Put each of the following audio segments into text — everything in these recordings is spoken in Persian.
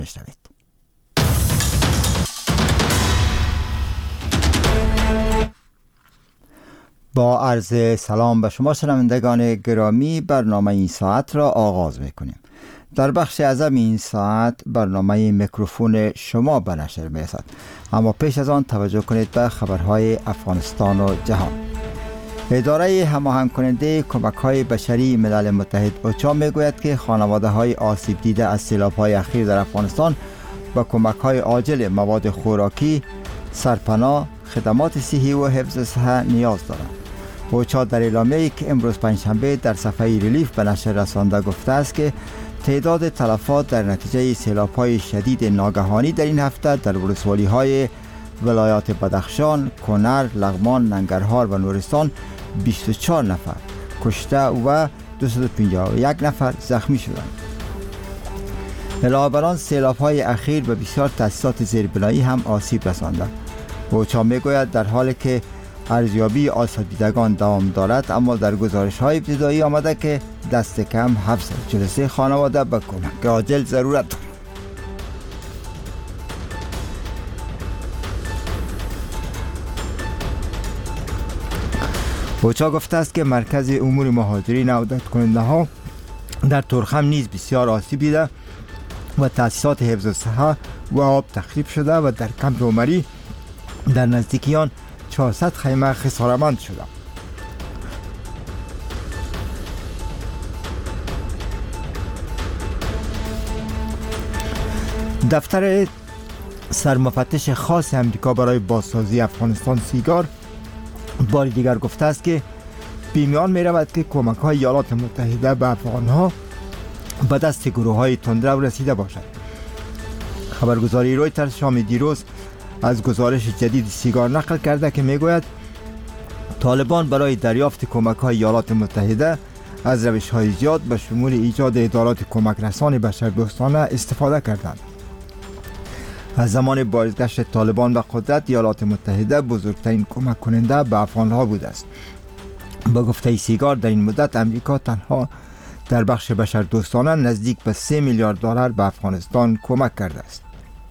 بشنوید. با عرض سلام به شما شنوندگان گرامی، برنامه این ساعت را آغاز میکنیم. در بخش اعظم این ساعت برنامه میکروفون شما به نشر میرسد، اما پیش از آن توجه کنید به خبرهای افغانستان و جهان. اداره هماهنگ کننده کمک‌های بشری ملل متحد اوچا میگوید که خانواده‌های آسیب دیده از سیلاب‌های اخیر در افغانستان با کمک‌های عاجل مواد خوراکی، سرپناه، خدمات صحی و حفظ صحت نیاز دارند. اوچا در اعلامیه‌ای که امروز پنجشنبه در صفحه ریلیف به نشر رسانده گفته است که تعداد تلفات در نتیجه سیلاب‌های شدید ناگهانی در این هفته در ولسوالی‌های ولایات بدخشان، کنر، لغمان، ننگرهار و نورستان 24 نفر کشته و 251 نفر زخمی شدند. علاوه بر آن سیلاب‌های اخیر به بسیار تأسیسات زیربنایی هم آسیب رسانده. اوچا میگوید در حالی که ارزیابی آسیب دیدگان دوام دارد، اما در گزارش‌های ابتدایی آمده که دست کم 743 خانواده به کمک عاجل ضرورت دارند. اوچا گفته است که مرکز امور مهاجرین و عودت کننده ها در تورخم نیز بسیار آسیب دیده و تأسیسات حفظ صحت و آب تخریب شده و در کمپ عمری در نزدیکی آن 400 خیمه خسارتمند شده. دفتر سرمفتش خاص امریکا برای بازسازی افغانستان سیگار بار دیگر گفته است که بیمیان می رود که کمک های ایالات متحده به افغان ها به دست گروه های تندرو رسیده باشد. خبرگزاری رویترز شام دیروز از گزارش جدید سیگار نقل کرده که می گوید طالبان برای دریافت کمک های ایالات متحده از روش های زیاد به شمول ایجاد ادارات کمک رسان بشردوستانه استفاده کردند. از زمان بازگشت طالبان به قدرت، ایالات متحده بزرگترین کمک کننده به افغانها بوده است. با گفته سیگار در این مدت امریکا تنها در بخش بشردوستانه نزدیک به 3 میلیارد دلار به افغانستان کمک کرده است.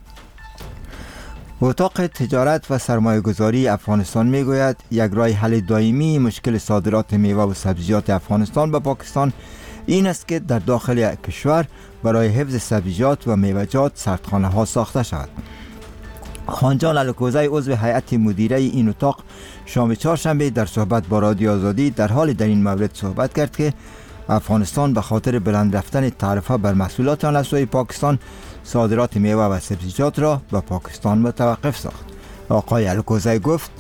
اتاق تجارت و سرمایه گذاری افغانستان می گوید یک راه حل دائمی مشکل صادرات میوه و سبزیجات افغانستان به پاکستان این است که در داخل کشور برای حفظ سبزیجات و میوه‌جات سردخانه ها ساخته شود. خانجان الکوزی عضو هیئت مدیره این اتاق شام چهارشنبه در صحبت با رادیو آزادی در حال در این مورد صحبت کرد که افغانستان به خاطر بلند رفتن تعرفه بر محصولات آن از سوی پاکستان صادرات میوه و سبزیجات را به پاکستان متوقف ساخت. آقای الکوزی گفت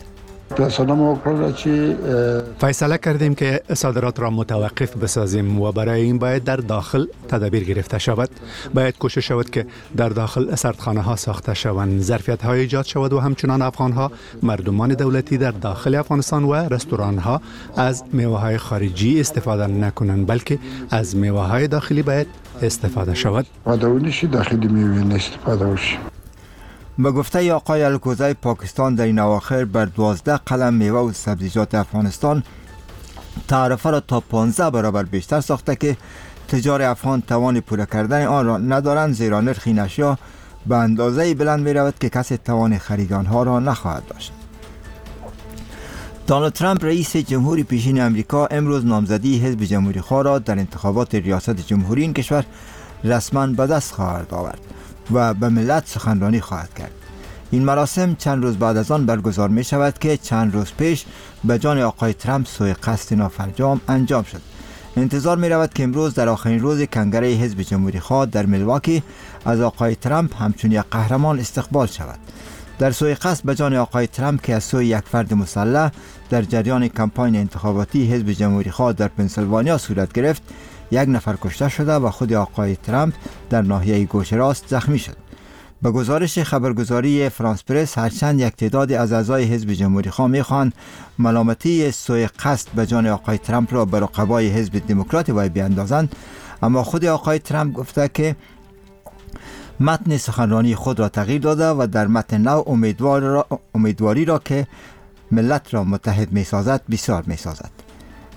فیصله کردیم که صادرات را متوقف بسازیم و برای این باید در داخل تدابیر گرفته شود. باید کوشش شود که در داخل سردخانه ها ساخته شوند، ظرفیت های ایجاد شود و همچنان افغان ها، مردمان دولتی در داخل افغانستان و رستوران ها از میوه های خارجی استفاده نکنند، بلکه از میوه های داخلی باید استفاده شود. داخلی میوه استفاده شود. به گفته آقای الکوزی پاکستان در این اواخر بر 12 قلم میوه و سبزیجات افغانستان تعرفه را تا 15 برابر بیشتر ساخته که تجار افغان توان پوره کردن آن را ندارند، زیرا نرخ این اشیا به اندازه بلند می رود که کسی توان خرید آنها را نخواهد داشت. دونالد ترامپ رئیس جمهوری پیشین امریکا امروز نامزدی حزب جمهوری خواه را در انتخابات ریاست جمهوری این کشور رسما به دست خواهد آورد و به ملت سخنرانی خواهد کرد. این مراسم چند روز بعد از آن برگزار می شود که چند روز پیش به جان آقای ترامپ سوء قصد نافرجام انجام شد. انتظار می رود که امروز در آخرین روز کنگره حزب جمهوری خواه در میلواکی از آقای ترامپ همچون یک قهرمان استقبال شود. در سوء قصد به جان آقای ترامپ که از سوی یک فرد مسلح در جریان کمپاین انتخاباتی حزب جمهوری خواه در پنسیلوانیا صورت گرفت، یک نفر کشته شده و خود آقای ترامپ در ناحیه گوش راست زخمی شد. به گزارش خبرگزاری فرانس پرس، هرچند یک تعداد از اعضای حزب جمهوری خواه می‌خواهند ملامتی سوء قصد به جان آقای ترامپ را به رقبای حزب دموکرات وی بیاندازند، اما خود آقای ترامپ گفته که متن سخنرانی خود را تغییر داده و در متن نو امیدواری را که ملت را متحد می‌سازد بسیار می‌سازد.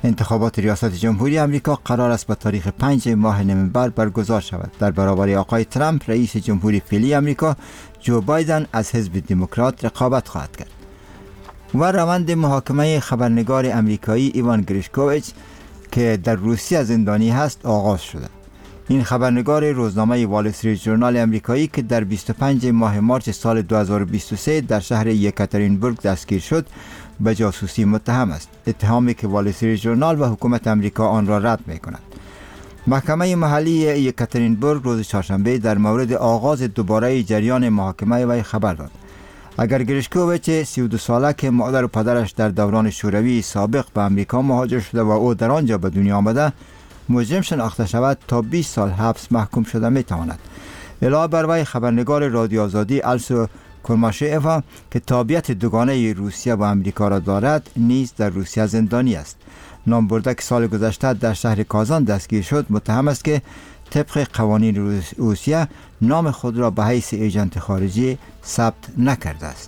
انتخابات ریاست جمهوری آمریکا قرار است به تاریخ 5 ماه نوامبر برگزار شود. در برابر آقای ترامپ، رئیس جمهوری فعلی آمریکا جو بایدن از حزب دموکرات رقابت خواهد کرد. و روند محاکمه خبرنگار آمریکایی ایوان گریشکوویچ که در روسیه زندانی هست آغاز شده. این خبرنگار روزنامه وال استریت ژورنال آمریکایی که در 25 ماه مارس سال 2023 در شهر یکاترینبورگ دستگیر شد، به جاسوسی متهم است. اتهامی که وال استریت ژورنال و حکومت آمریکا آن را رد می‌کند. محکمه محلی یکاترینبورگ روز چهارشنبه در مورد آغاز دوباره جریان محاکمه وی خبر داد. اگر گریشکوویچ 32 ساله که مادر و پدرش در دوران شوروی سابق به آمریکا مهاجر شده و او در آنجا به دنیا آمده مجرم شناخته شود، تا 20 سال حبس محکوم شده میتواند. علاوه بر وی خبرنگار رادیو آزادی السو کورماشیفا که تابعیت دوگانه روسیه و آمریکا را دارد نیز در روسیه زندانی است. نامبرده که سال گذشته در شهر کازان دستگیر شد، متهم است که طبق قوانین روسیه نام خود را به حیث ایجنت خارجی ثبت نکرده است.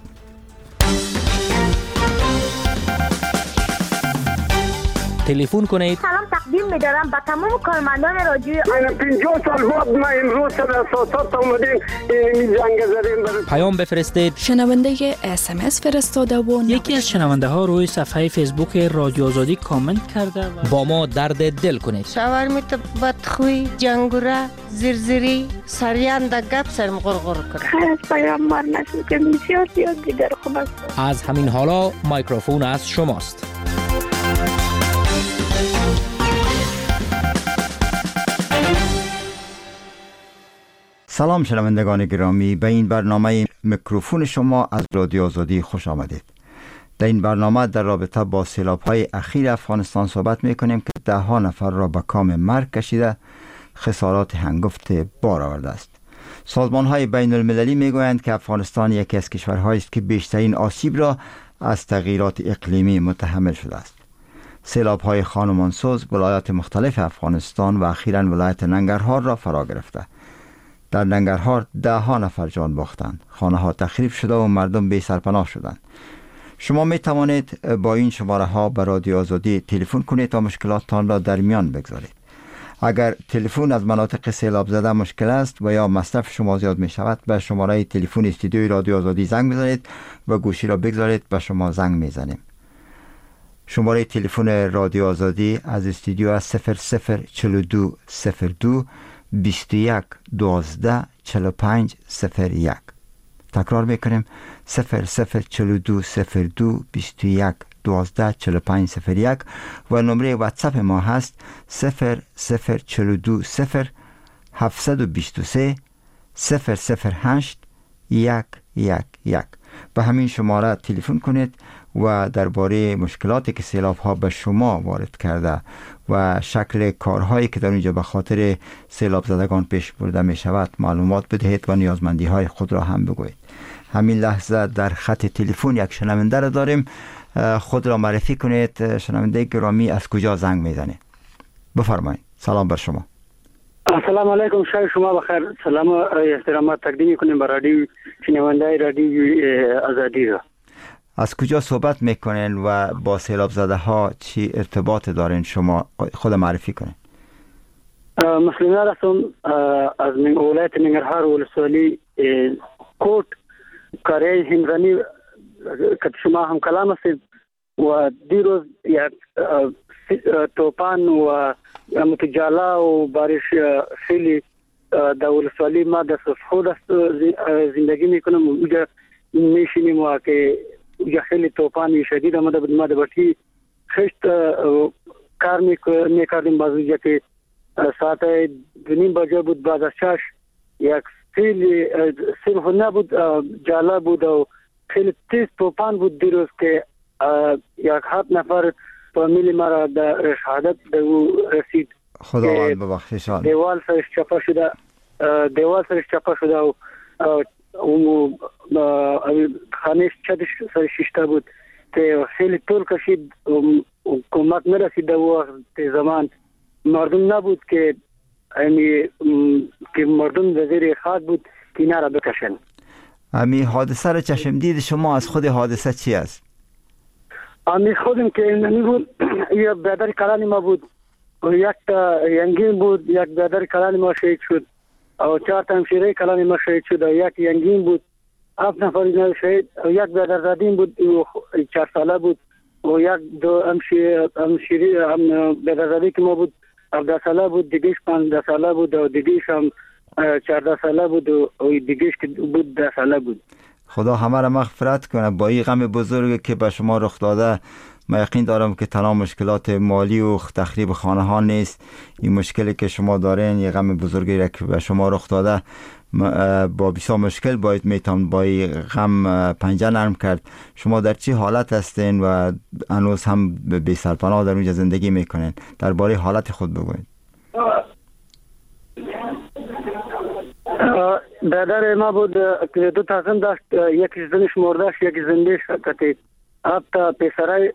تلفن کنید. سلام تقدیم می‌دارم به تمام کارمندان رادیو. 50 سال بعد ما امروز در اساسات اومدیم این جنگ زدیم. پیام بفرستید. شنونده SMS فرستاده و یکی از شنونده ها روی صفحه فیسبوک رادیو آزادی کامنت کرده و با ما درد دل کنید. شاورمیت بدخوی، جنگوره، زرزری، سریان در گپ سرم غرغر کنه. خیر از پیامبر نشد که بسیار زیاد دیگر خوب است. از همین حالا میکروفون از شماست. سلام شنوندگان گرامی، به این برنامه میکروفون شما از رادیو آزادی خوش آمدید. در این برنامه در رابطه با سیلاب‌های اخیر افغانستان صحبت می‌کنیم که 10 نفر را به کام مرگ کشیده، خسارات هنگفت بار آورده است. سازمان‌های بین المللی می‌گویند که افغانستان یکی از کشورهایی است که بیشترین آسیب را از تغییرات اقلیمی متحمل شده است. سیلاب‌های خانمانسوز ولایات مختلف افغانستان و اخیراً ولایت ننگرهار را فرا گرفته. در ننگرهار 10 نفر جان باختند، خانه‌ها تخریب شده و مردم بی سرپناه شدند. شما می توانید با این شماره ها به رادیو آزادی تلفن کنید تا مشکلاتتان را در میان بگذارید. اگر تلفن از مناطق سیلاب زده مشکل است و یا مصرف شما زیاد می شود، به شماره تلفن استودیوی رادیو آزادی زنگ بزنید و گوشی را بگذارید، به شما زنگ می زنیم. شماره تلفن رادیو آزادی از استودیو از 0042 02 21 12 45 01. تکرار میکنیم 0042 02 21 12 45 01 و نمره واتساپ ما هست 0042 723 008 111. به همین شماره تلفن کنید و درباره مشکلاتی که سیلاب ها به شما وارد کرده و شکل کارهایی که در اونجا به خاطر سیلاب زدگان پیش برده می شود معلومات بدهید و نیازمندی های خود را هم بگویید. همین لحظه در خط تلفن یک شنونده را داریم. خود را معرفی کنید. شنونده گرامی، از کجا زنگ میزنید؟ بفرمایید. سلام بر شما. السلام علیکم، شب شما بخیر. سلام و احترامات تقدیم میکنیم به رادیو شنونده رادیو آزادی را. از کجا صحبت میکنین و با سیلاب زده ها چی ارتباط دارین؟ شما خود معرفی کنین. مسلمان هستم از ولایت ننگرهار ولسوالی کوٹ کاری هندرانی که شما هم کلام هستید و دیروز یک توپان و متجالا و بارش خیلی در ولسوالی ما در خود زندگی میکنم. اونجا میشینیم و که اونجا خیلی توپان شدید آمده بود. ما در بطی خشت کار میکردیم. باز اونجا که ساعت 2:30 بجه بود، بعد از چاش یک خیلی صرف نبود، جالا بود و خیلی تیز توپان بود دیروز که 7 نفر فامیلی ما را در شهادت رسید. خداوند ببخشیشان. دیوال سرش چپا شده و خانه چتش سر شیشته بود که خیلی طول کشید و کمک نرسید. در وقت زمان مردم نبود که مردم وزیر خاک بود که اینا را بکشن. امی حادثه را چشم دید شما از خود حادثه چی است؟ امی خودم که اینمی بود یا برادر کلانی ما بود و یک ینگین بود، یک برادر کلانی ما شهید شد و 4 تا همشیره کلانی ما شهید شد و یک ینگین بود 7 نفر اینا شهید و یک برادر زادین بود و 4 ساله بود و یک دو همشیره برادر زادی که ما بود 17 ساله بود، دیگهش 15 ساله بود و دیگهش هم 14 ساله بود و دیگهش که بود 10 ساله بود. خدا همه را مغفرت کنه. با این غم بزرگی که به شما رخ داده من یقین دارم که تنها مشکلات مالی و تخریب خانه ها نیست. این مشکلی که شما دارین، یه غم بزرگی را که به شما رخ داده با بسیار مشکل باید میتون با این غم پنجه نرم کرد. شما در چی حالت هستین و هنوز هم بی سرپناه در اونجا زندگی میکنین؟ درباره حالت خود بگوید. برادر ما بود که 2 تا زن داشت، یکی زنش مردهش یکی زندهش کتید. 7 تا پسرای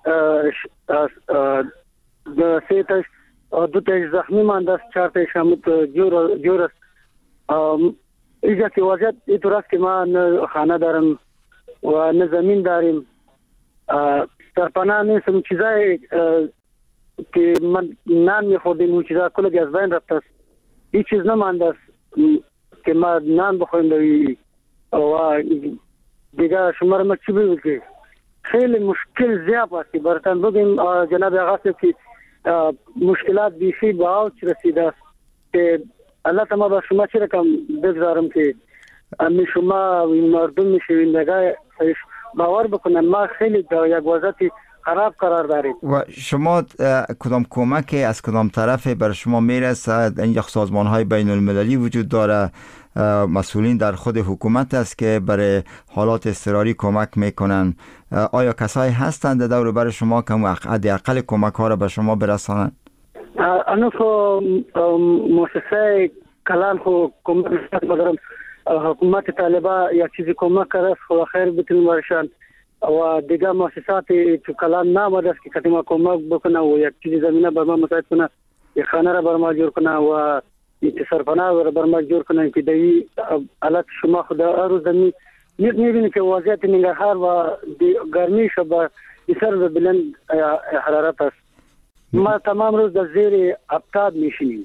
3 تاش 2 تاش زخمی مانده است، 4 تاش هم جور است. اینجا که وضعیت اینطور است که ما نه خانه دارم و نه زمین داریم، سرپناه نیستم. چیزای که من نان میخوردیم اون چیزا کلگی از بین رفته است، هیچ چیز نمانده است که ما نان بخوریم و دیگه شما را ما چی بگویم که خیلی مشکل زیاد است. براتون بگیم جناب آقا که مشکلات بیشی به اوج رسیده است که الله تعالی با شما چه رقم بگذارم که امی شما مردم میشویندگاه باور بکنن ما خیلی در یک وضعیت خراب قرار داریم. و شما کدام کمک از کدام طرف برای شما میرسد؟ اینجا سازمان های بین المللی وجود داره، مسئولین در خود حکومت است که برای حالات اضطراری کمک میکنن. آیا کسایی هستند دور و بر شما که حداقل کمک ها را به شما برسانند؟ انا خو مؤسسه کلان خو کمک مدرم حکومت طالبا یا چیزی کمک کرد خو خیر بتونیم برشان و دیگه مؤسسات تو کلان نامده است که کتیما کمک بکنه و یک چیزی زمینه بر ما مساعد کنه، یک خانه را بر ما جور کنه و یک سرپناه را بر ما جور کنه که دی حالت شما خدا روز زمین میبینید که وضعیت ننگرهار و گرمی شب بسر بلند حرارت است. ما تمام روز در زیر ابتاد میشینیم.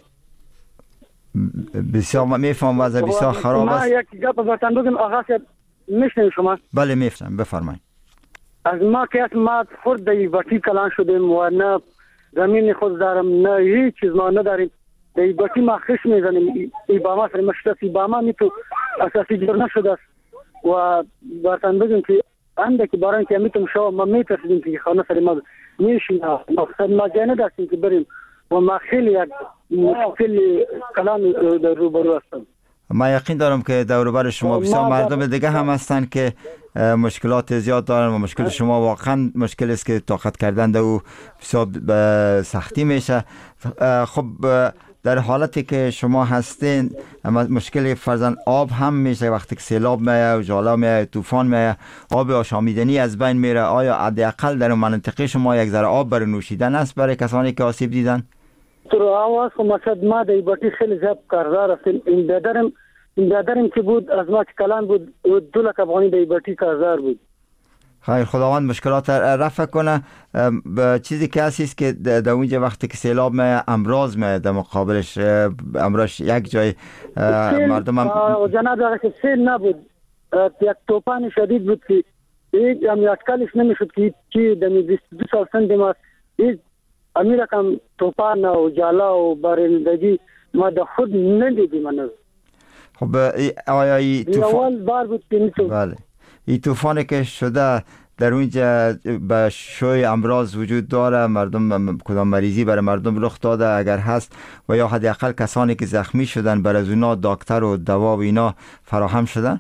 بسیار میفهم وضع بسیار خراب است. ما یک گپ براتون بگم آقا صاحب میشنوید شما؟ بله میفهم، بفرمایید. از ما که ما خود در بطی کلان شدیم و نه زمین خود دارم نه هیچ چیز ما نداریم. در بطی ما خش میزنیم. ایباما سر مشتست ایباما میتو اساسی جور نشده است و براتون بگم که انده که باران که میتونم شما ما میترسیدیم که خانه سر ما میشیم مقصد ما جای نداشتیم که بریم و ما خیلی خیلی کلان در روبرو هستم. ما یقین دارم که دور و بر شما بسیار مردم دیگه هم هستن که مشکلات زیاد دارن و مشکل شما واقعا مشکل است که طاقت کردن در او بسیار سختی میشه. خب در حالتی که شما هستین مشکل فرزن آب هم میشه، وقتی که سیلاب میه و جالا میه طوفان میه آب آشامیدنی از بین میره. آیا حداقل در منطقه شما یک ذره آب برای نوشیدن است برای کسانی که آسیب دیدن؟ تو آواز خو مقصد ما در بطی خیلی زیاد کاردار هستیم. این برادرم که بود از ما که کلان بود 2 لک افغانی در بطی کاردار بود. خیر خداوند مشکلات رفع کنه. چیزی که هست که در اونجا وقتی که سیلاب میه امراض میه در مقابلش امراض یک جای مردم هم جناب آقا که سیل نبود، یک طوفان شدید بود که هیچ امیاتکالش نمیشد که چی در 22 سال سند ما هیچ امی رقم طوفان و جالا و بارندگی ما در خود ندیدیم هنوز. خب آیا این طوفان اول بار بود که نیستم. بله این طوفانی که شده در اونجا به شوی امراض وجود داره؟ مردم کدام مریضی برای مردم رخ داده اگر هست و یا حداقل کسانی که زخمی شدن برای از اونا دکتر و دوا و اینا فراهم شده؟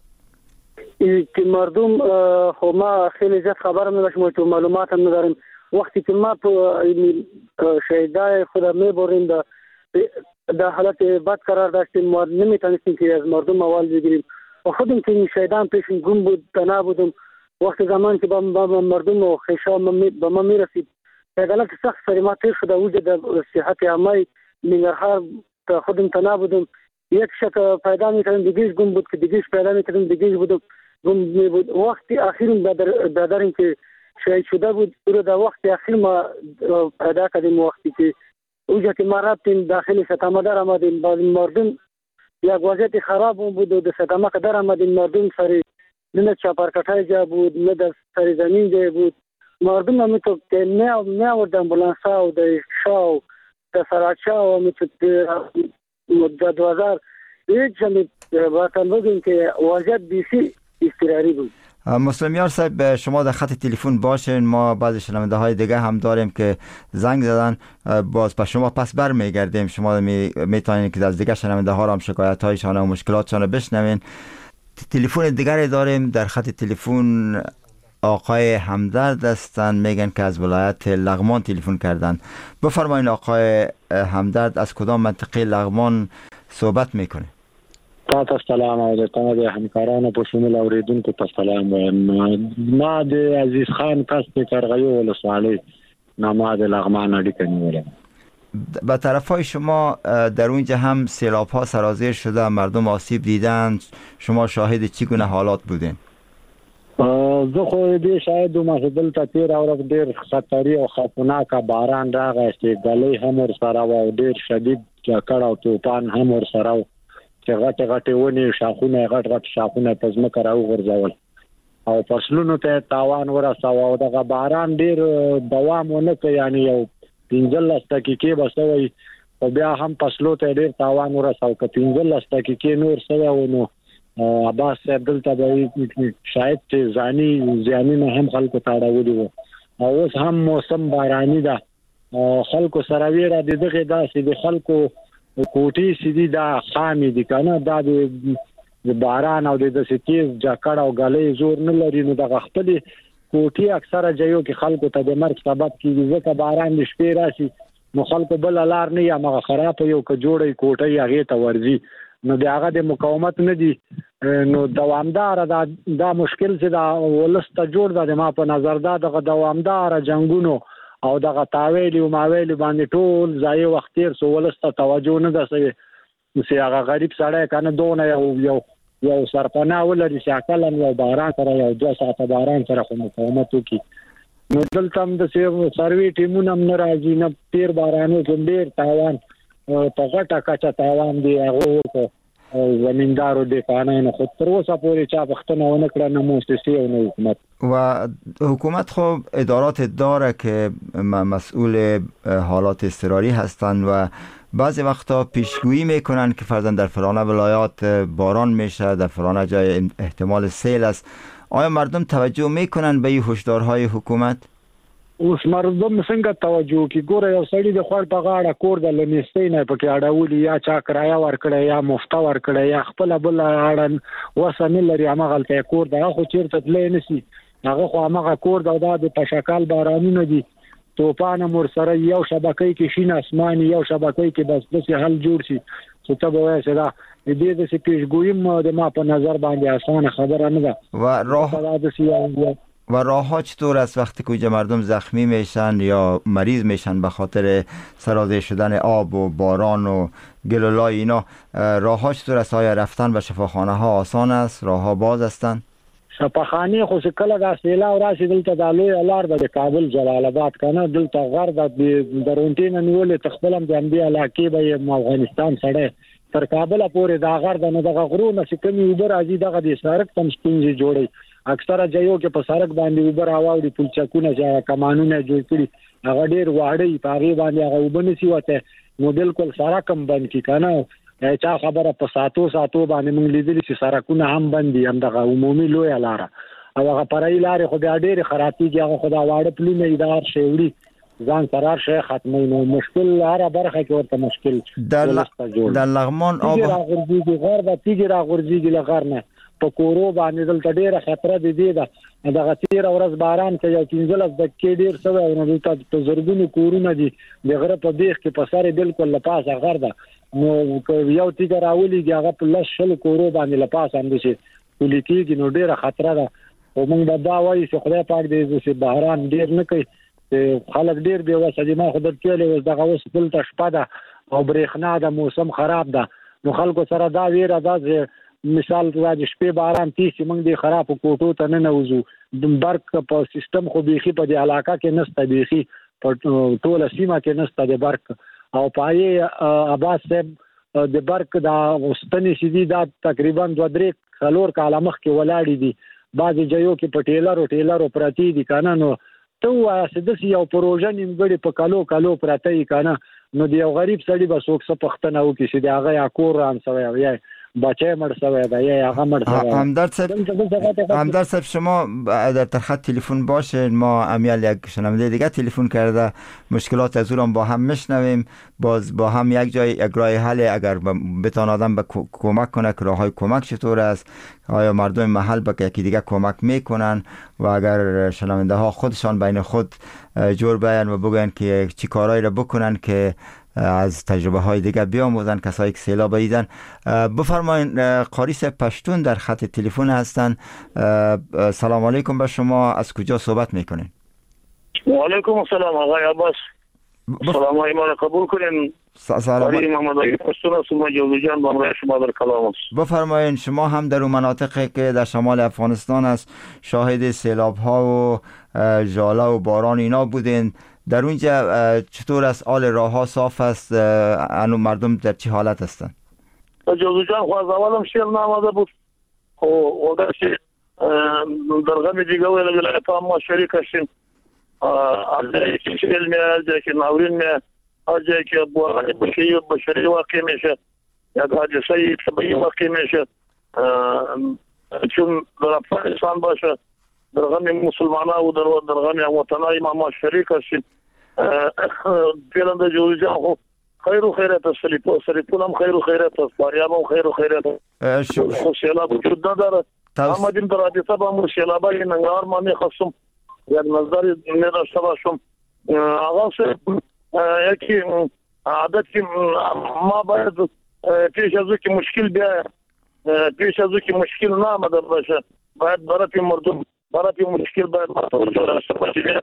که مردم خب ما خیلی زیاد خبرم نداشتیم و معلومات هم نداریم. وقتی که ما شهیدای خدا میبریم در حالت بد قرار داشتیم ما نمیتونستیم که از مردم اول بگیریم و خودم که این شهیدان پیشم گم بود تنها بودم. وقتی زمان که با مردم و خیشا با ما میرسید حالت سخت سر ما تیر شده وجود در صحت عامه ننگرهار خودم تنها بودم. یک شک پیدا میکردم دیگهش گم بود که دیگهش پیدا میکردم دیگهش بودم گم می بود. وقتی اخیرم برادرم که شاید شده بود رو در وقت اخیر ما پیدا کردیم وقتی که اونجا که ما رفتیم داخل ستامه در آمدیم بعد مردم یک وضعیت خراب بود و در ستامه که در آمدیم مردم سر نه چاپرکټای جا بود نه در سر زمین جا بود مردم هم تو که نه آورد امبولانس ها و در شاو در سراچا و میتو در 2000 هیچ همی باطن بودیم که وضعیت بیسی استراری بود. مسلمیار صاحب شما در خط تلفن باشین، ما بعضی شنونده های دیگه هم داریم که زنگ زدن، باز پس شما پس بر میگردیم، شما میتونید که از دیگه شنونده ها هم شکایت هایشان و مشکلاتشان بشنوین. تلفن دیگری داریم در خط تلفن آقای همدرد هستن، میگن که از ولایت لغمان تلفن کردن. بفرمایید آقای همدرد، از کدام منطقه لغمان صحبت میکنه؟ تاسو سلام او د تاسو د همکارانو په شمول اوریدونکو ته سلام وایم. ما د عزیز خان کس کرغیو ولسوالۍ نامه د لغمان اړیکه نیولم. به طرفای شما در اونجا هم سیلاب ها سرازیر شده، مردم آسیب دیدن، شما شاهد چگونه حالات بودین؟ زه خو دې شاید ما دلته تیر اورف ډیر خطري او خطرناک باران راغی چې ګلې هم ور سره و ډیر شدید کړه او طوفان هم ور سره چې غټه ونی شاخونه غټ شاخونه په ځمکه راوغورځول او فصلونو ته تاوان ورساوه او دغه باران ډیر دوام ونه کوي، یعنی یو 15 دقیقې بسوي او بیا هم فصلو ته ډیر تاوان ورساوه که 15 دقیقې نور سوي نو عباس صاحب دلته به شاید چې ځاني نه هم خلکو تاړولي وو او اوس هم موسم باراني ده، خلکو سره ویره دغه داسې د خلکو کوټي سیدی دا خامي دي کنه، دا د باران او د سکیز جاکړه او غلې زور نه لري نو د خپل کوټي اکثره ځایو کې خلکو ته د مرګ سبب کیږي، ځکه باران د شپې راشي نو خلکو بل لار نه یا مغه خراب یو ک جوړي کوټي هغه ته ورځي نو دغه د مقاومت نه دي نو دوامدار دا مشکل چې دا ولسته جوړ د ما په نظر دا د دوامدار جنگونو او دغه تاویل او ماویل باندې ټول ځای وخت تیر سو ولسته توجه نه ده سوي چې هغه غریب سړی کنه دونه یو سرپناه ولري چې اکلن یو باران سره یو 2 ساعته باران سره خو مقاومت وکي نو دلته هم د سروي ټیمونه هم ناراضي نه تیر بارانو کې ډیر تاوان په غټه کچه تاوان دی هغه زمیندارو د قانون خود تر اوسه پورې چا بختنه ونه کړه نه مؤسسه او نه حکومت و حکومت خب ادارات داره که مسئول حالات اضطراری هستند و بعضی وقتا پیشگویی میکنن که فرضاً در فلان ولایات باران میشه، در فلان جای احتمال سیل است. آیا مردم توجه میکنن به این هشدارهای حکومت؟ اوس مردم څنګه توجه کی ګوره یو سړی د خپل په غاړه کور د لنیستې نه پکې اړولي یا چا کرایه ورکړی یا مفته ورکړی یا خپل بل اړن وسنه لري هغه ته کور دغه خو چیرته تللی نسی هغه خو هغه کور د پشکال بارانونه دي طوفان مر سره یو شبکې کې شین اسماني یو شبکې کې بس حل جوړ شي چې ته به وایې دا دې د پیشګویی د ما په نظر باندې اسانه خبره نه ده و راه ها چطور است وقتی که مردم زخمی میشن یا مریض میشن به خاطر سرازیر شدن آب و باران و گلولای اینا؟ راه ها چطور است؟ آیا رفتن به شفاخانه ها آسان است؟ راه ها باز هستند؟ شفاخانه خو کله دا سیلا راشي دلته د لوی لار د کابل جلال آباد کنه دلته غر د درونټین نیول تخپلم د امبي علاقې به افغانستان سره تر کابل پورې دا غر د دغه غرونه چې کمی اوبر راځي دغه د سړک تم ستونزې جوړي اکثره ځایو کې په سړک باندې اوبر راوړي پلچکونه چې کمانونه جوړ کړي هغه ډیر واړی پاغي باندې هغه وبنسي وته نو بالکل سړک هم بند کی کنه چا خبره په ساتو باندې موږ لیدلی چې سړکونه هم بندي هم دغه عمومي لوی لار او هغه پرای لارې خو بیا ډیر خرابېږي هغه خدا واړه پلونه ادار شوړي ځان قرار شي ختمي نو مشکل هر برخه کې ورته مشکل در لغمان آب راغورځي غر د تیګ راغورځي لغرنه په کورو باندې دلته ډیره خطر دی دا دغه تیر ورځ باران کې یو 15 دقیقې ډیر سوي او دلته په زرګونو کورونه دي د غره په بیخ کې په سره بالکل لپاسه غر ده نو یو تیګ راولي هغه په لږ شل کورو باندې لپاسه هم دي پولیټیږي نو ډیره خطر ده او موږ دا وایي چې خدای پاک دې چې باران ډیر نه کوي خلک ډیر به وسه ما خو درته له دغه اوس دلته شپه ده او برېښنا د موسم خراب ده نو خلکو سره دا ویره ده چې مثال راځي شپې باران تیسي موږ د خراب کوټو ته نه نوځو د برق په سیستم خو بيخي په دې علاقه کې نسته بيخي په ټوله سیمه کې نسته د برق او پای عباس صاحب د برق دا واستنې سيدي دا تقریبا 2-3 کاله مخکې ولاړې دي بعضې ځایو کې په ټیلرو پراتی دي کنه نو ته وایې چې یو پروژه نیمګړې په کالو پراته یې کنه نو د یو غریب سړي به څوک څه پوښتنه وکړي چې د هغه یا کور ران شوی یا بچه مړ شوی دی یا هغه مړ شوی. همدرد صاحب شما در خط تلفن باشین ما امیال یک شنونده دیگه تلفن کرده مشکلات از اون با هم میشنویم باز با هم یک جای یک راه حل اگر بتوان آدم به کمک کنه که راههای کمک چطور است آیا مردم محل به یکی دیگه کمک میکنن و اگر شنونده ها خودشان بین خود جور بیان و بگن که چی کارهایی را بکنن که از تجربه های دیگه بیاموزن کسایی که سیلاب دیدن. بفرمایید قاری صاحب پشتون در خط تلفن هستن. سلام علیکم به شما، از کجا صحبت میکنین؟ و علیکم السلام آقای عباس. سلام های ما را قبول کنین. سلام محمد پشتون هستم جان با همراه شما در کلام است. بفرمایید شما هم در اون مناطقی که در شمال افغانستان است شاهد سیلاب ها و ژاله و باران اینا بودین، در اونجا چطور است؟ حال راه ها صاف است؟ انو مردم در چه حالت هستند؟ جوزو جان خو از اولم شیر نامده بود خو وگرچه در غم دیگه ویل ولایت ما شریک هستیم از جایی که شیل میه از جایی که ناورین میه از جایی که بواران بشری واقع میشه یک حادثه طبیعی واقع میشه چون در افغانستان باشه در غم مسلمان و در غم وطنای ما شریک هستیم. پیلنده جوزو جان خو خیر و خیرت است، سلیپون هم خیر و خیرت است، باریاب هم خیر و خیرت است. خو سیلاب وجود نداره. آمدیم در رابطه با امور سیلابای ننگرهار ما میخواستم یک نظری میداشته باشم. آقا صاحب یکی عادت که ما باید پیش از او که مشکل بیاید پیش از او که مشکل نامده باشه باید برای مردم برای مشکل باید ما توجه داشته باشیم.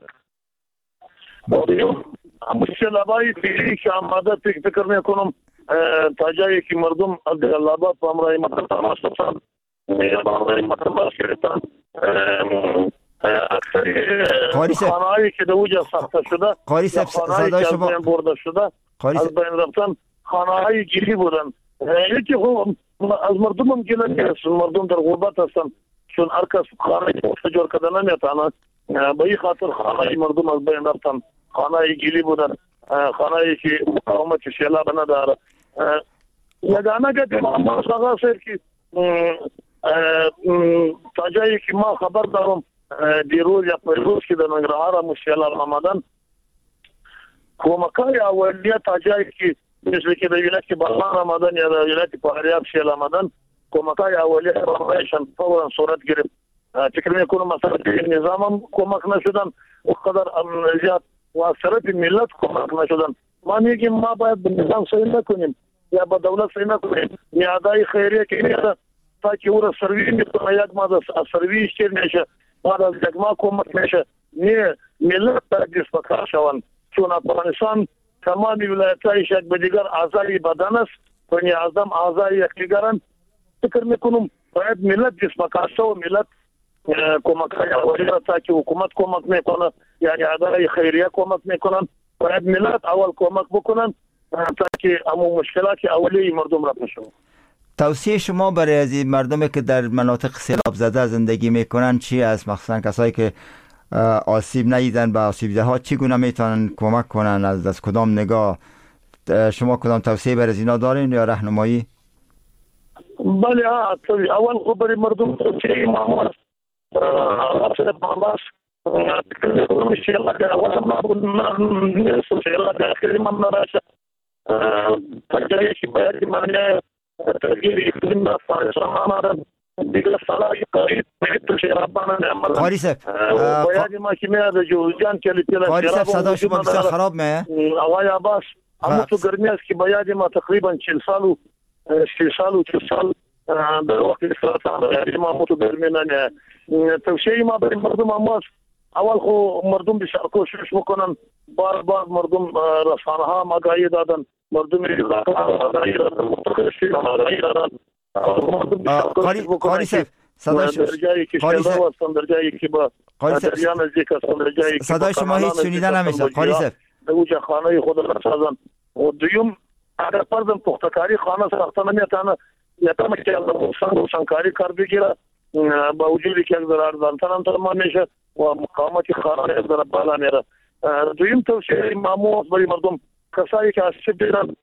سیلابای پیشی که آمده فکر میکنم تا جایی که مردم از جلابات و امرای مطلب تماس داشتن یا با امرای مطلب گرفتن اکثری خانهایی که در اوجه ساخته شده خانهایی که از بین برده شده از بین رفتن خانهایی گیری بودن. یکی از مردم هم گیله نیست، مردم در غربت هستن چون هر کس خانه جور کرده نمیتونه به این خاطر خانهایی مردم از بین رفتن خانهایی گیلی بودن خانهایی که مقاومت سیلاب نداره. یگانه که ما آقا صاحب که تا جایی که ما خبر دارم دیروز یا پیروز که در ننگرهار سیلاب آمدن کمکای اولیه تا جایی که مثل که در ولایت بغلان آمدن یا در ولایت فاریاب سیلاب آمدن کمکای اولیه رایشان فورا صورت گرفت. فکر میکنم مثلا نظام هم کمک نشدن اقدر زیاد و از طرف ملت کمک نشدن. ما میگیم ما باید به نظام صحیح نکنیم یا به دولت صحیح نکنیم نیادای خیریه که نیاده تا که او را سروی میکنه یک ما از سروی اشتیر میشه بعد از یک ما کمک میشه نه ملت باید دست بکار شوند چون افغانستان تمام ولایتایش یک به دیگر اعضای بدن است و نیازم اعضای یکدیگرند. فکر میکنم باید ملت دست بکار شو ملت کمک اولیه تا که حکومت کمک میکنه یعنی اداره خیریه کمک میکنن باید ملت اول کمک بکنن تا که همون مشکلات اولیه مردم رفع شود. توصیه شما برای از مردمی که در مناطق سیلاب زده زندگی میکنن چی است؟ مخصوصا کسایی که آسیب ندیدن به آسیب دیده ها چگونه میتونن کمک کنن؟ از کدام نگاه شما کدام توصیه برای اینا دارین یا راهنمایی؟ بله اول خب برای مردم توصیه ما است اصلا باز مشکل که اول ما سوشال داخلی من نراشه تجاری که باید معنی تغییر اقلیم افغانستان دیگر سالای قریب تو شرابان نعمل قاری صاحب باید ما که میاد جوزجان که لیتلا قاری صاحب صدا شما بسیار خراب میه آقای عباس اما تو گرمی است که باید ما تقریبا 40 سال در وقت اصلاحات ما متو گرمی نه توصیه ما برای مردم اماست اول خو مردم بسیار کوشش میکنن بار مردم رسانه ها مگایی دادن مردم آگاهی دادن متخصصین آگاهی دادن قاری صاحب در جایی که شده هستن، در جایی که با دریا نزدیک هستن، در جایی که صدای شما هیچ شنیده نمیشه قاری صاحب. در اوجه خانه خود را سازن و دویم اگر پردم پختکاری خانه ساختن نمیتونه یتم که روشنکاری کار بگیره با وجودی که یک ذره ارزانتر هم ترمان میشه و مقامت خانه یک ذره بالا میره. دویم توصیه مامو برای مردم کسایی که آسیب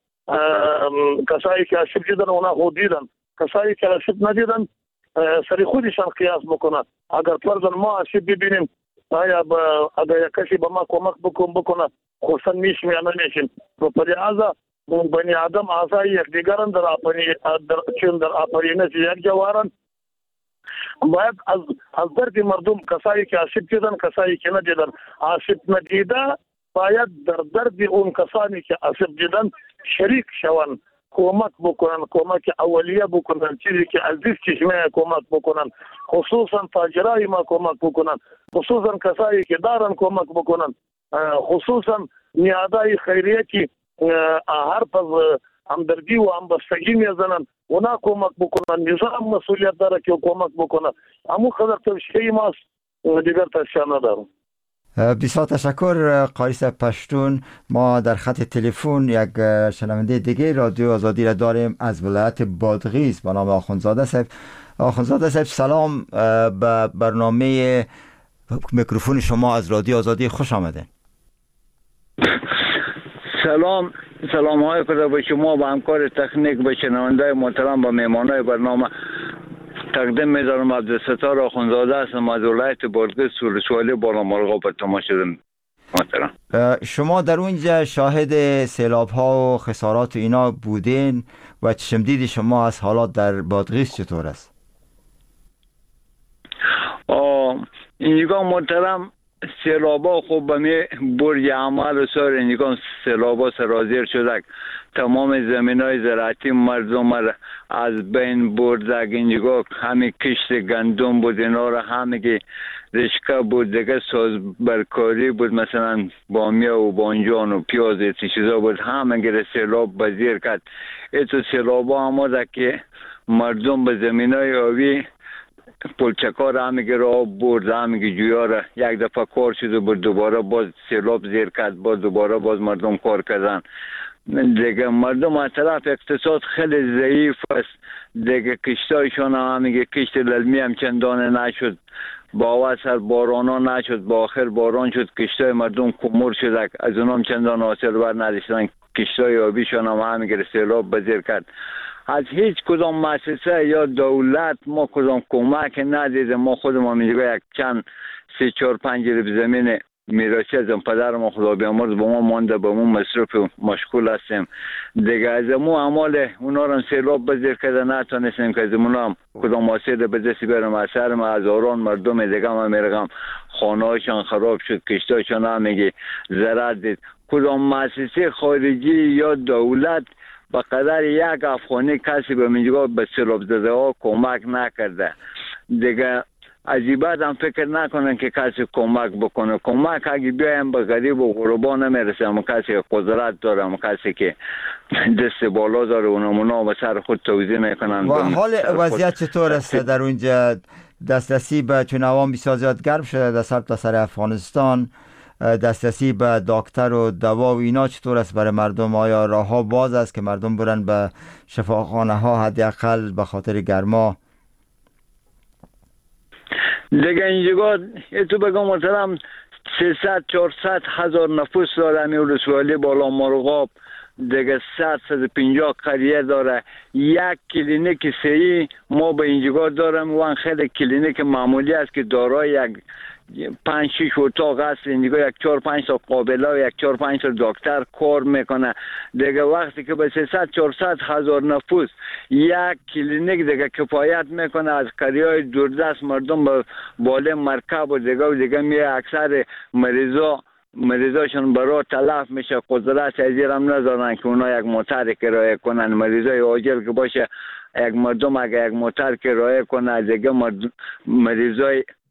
دیدن اونا خود دیدن، کسایی که آسیب ندیدن سری خودشان قیاس بکنن. اگر فرضاً ما آسیب ببینیم آیا اگر کسی به ما کمک بکنه خوشن میشیم یا نمیشیم و پر لحاظا بنی آدم اعضای یکدیگران در آفرینش یک جوارن. باید از درد مردم کسایی که آسیب دیدن کسایی که ندیدن آسیب ندیده باید در درد اون کسانی که آسیب دیدن شریک شون، کمک بکنن، کمک اولیه بکنن، چیزی که از دیست چشمه کمک بکنن، خصوصا تاجرای ما کمک بکنن، خصوصا کسایی که دارن کمک بکنن، خصوصا نیادای خیریه که هر پس همدردی و همبستگی میزنن اونا کمک بکنن. نظام مسئولیت داره که کمک بکنن. همون خبر توشیه ماست دیگر تشکر ندارم. بسیار تشکر قاری صاحب پشتون. ما در خط تلفن یک شنونده دیگه رادیو آزادی را داریم از ولایت بادغیس به نام آخوندزاده صاحب. آخوندزاده صاحب سلام به برنامه میکروفون شما از رادیو آزادی، خوش آمدین. سلام های خدا به شما، به همکار تکنیک، به شنونده محترم، به مهمانای برنامه تقدیم می‌دارم. عبدالستار آخوندزاده هستم از ولایت بادغیس ولسوالی بالامرغاب به تماشا محترم. شما در اونجا شاهد سیلاب ها و خسارات و اینا بودین و چشمدید شما از حالات در بادغیس چطور است؟ اینجا محترم سیلابا خوب به می برج عمل و سار اینجا سیلابا سرازیر شده، تمام زمینای زراعتی مردم از بین برد. اینجا همه کشت گندم بود، اینا را همه رشکه بود دیگه، ساز برکاری بود، مثلا بامیه و بانجان و پیاز ایتی چیزا بود، همه گره سیلاب بزیر کرد. ایتو سیلابا آمده که مردم به زمینای آوی پلچکار همگی را آب برد، همگی جویا را یک دفعه کار شده بود، دوباره باز سیلاب زیر کرد، باز دوباره باز مردم کار کردن دیگه. مردم از طرف اقتصاد خیلی ضعیف است دیگه، کشتایشان همگی کشت للمی هم چندانه نشد، با اثر بارانا نشد، با آخر باران شد، کشتای مردم کمر شد، از اونام چندان حاصل بر نداشتن، کشتای آبیشان هم همگی سیلاب بزیر کرد. از هیچ کدام مؤسسه یا دولت ما کدام کمک ندیده. ما خودمون میگه یک چند 3-4-5 جریب زمین میراثی از پدر ما خدا بیامرز به ما مانده، به ما مصرف مشغول هستیم دیگه. از مو اعمال اونا رو سیلاب بزیر کرده، نتونستیم که از اونا هم کدام حاصل به دست بیارم. اثر ما هزاران مردم دیگه ما میرگم خانه هاشان خراب شد، کشتاشان هم میگه ضرر دید. کدام مؤسسه خارجی یا دولت با قدر یک افغانی کسی به منجگاه به سیلاب زده ها کمک نکرده دیگه. عجیبت هم فکر نکنن که کسی کمک بکنه. کمک اگه بیایم به غریب و غربا نمیرسه، اما کسی قدرت داره، اما کسی که دست بالا داره اونمونا به سر خود توزیع میکنن. و حال وضعیت چطور است در اونجا؟ دسترسی به چون هوا بسیار زیاد گرم شده در سر افغانستان، دسترسی به دکتر و دوا و اینا چطور است برای مردم؟ آیا راه ها باز است که مردم برن به شفاخانه ها حداقل به خاطر گرما؟ دیگه اینجا تو بگم محترم 300-400 هزار نفوس داره می ولسوالی بالامرغاب دیگه، 150 قریه داره. یک کلینیک صحیح ما به اینجا دارم و خیلی کلینیک معمولی است که دارای یک 5-6 اتاق است. اینجا یک 4-5 تا قابله و یک 4-5 تا دکتر کار میکنه دیگه. وقتی که به 300-400 هزار نفوس یک کلینیک دیگه کفایت میکنه، از قریه‌های دوردست مردم به بالای مرکب و دیگه می اکثر مریضاشون برای تلف میشه، قدرت ازیر هم ندارن که اونا یک موتر کرایه کنن. مریضای عاجل که باشه یک مردم اگه یک موتر کرایه کنه دیگه مریضای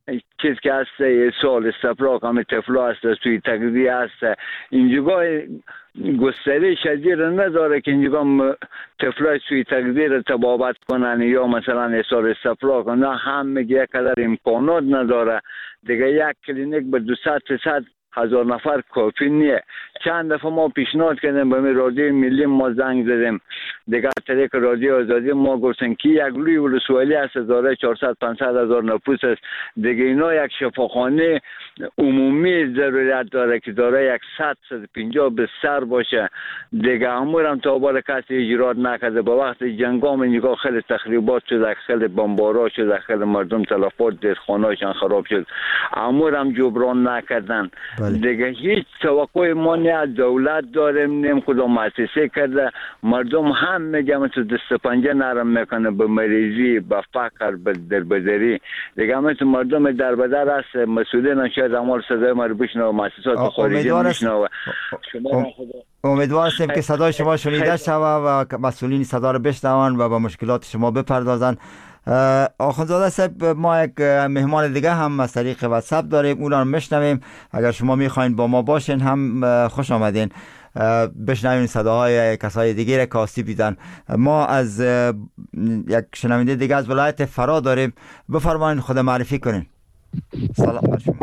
چیز که هست سال استفراغ همه طفلا هست توی تغذیه هست اینجا گستره شدید نداره که اینجا طفلای توی تغذیه را تبابت کنن یا مثلا سال استفراغ نه هم میگه قدر امکانات نداره دیگه یک کلینیک به 200-300 هزار نفر کافی نیه. چند دفعه ما پیشنهاد کردیم به رادیو ملی ما زنگ زدیم دیگه طریق رادیو آزادی ما گفتن که یک لوی ولسوالی هست داره 400-500 هزار نفوس است دیگه اینا یک شفاخانه عمومی ضرورت داره که داره 100-150 بستر باشه دیگه امورم تا بالا کسی اجرات نکرده با وقت جنگام نگاه خیلی تخریبات شده خیلی بمبارا شده خیلی مردم تلفات در خانهاشان خراب شد امورم جبران نکردن دیگه هیچ توقع ما نه از دولت داریم نیم کدام مؤسسه کرده مردم هم میگه مثل دست پنجه نرم میکنه به مریضی به فقر به دربدری دیگه مثل مردم دربدر هست مسئولین شاید اعمال صدای ما رو بشنوه مؤسسات خارجی بشنوه امیدوار هستیم که صدای شما شنیده شود و مسئولین صدا رو بشنون و با مشکلات شما بپردازن. آخوندزاده صاحب ما یک مهمان دیگه هم از طریق واتساپ داریم اون رو میشنویم اگر شما میخواین با ما باشین هم خوش آمدین بشنویم صداهای کسای دیگه که آسیب دیدن. ما از یک شنونده دیگه از ولایت فرا داریم بفرمایید خود معرفی کنین. سلام بر شما.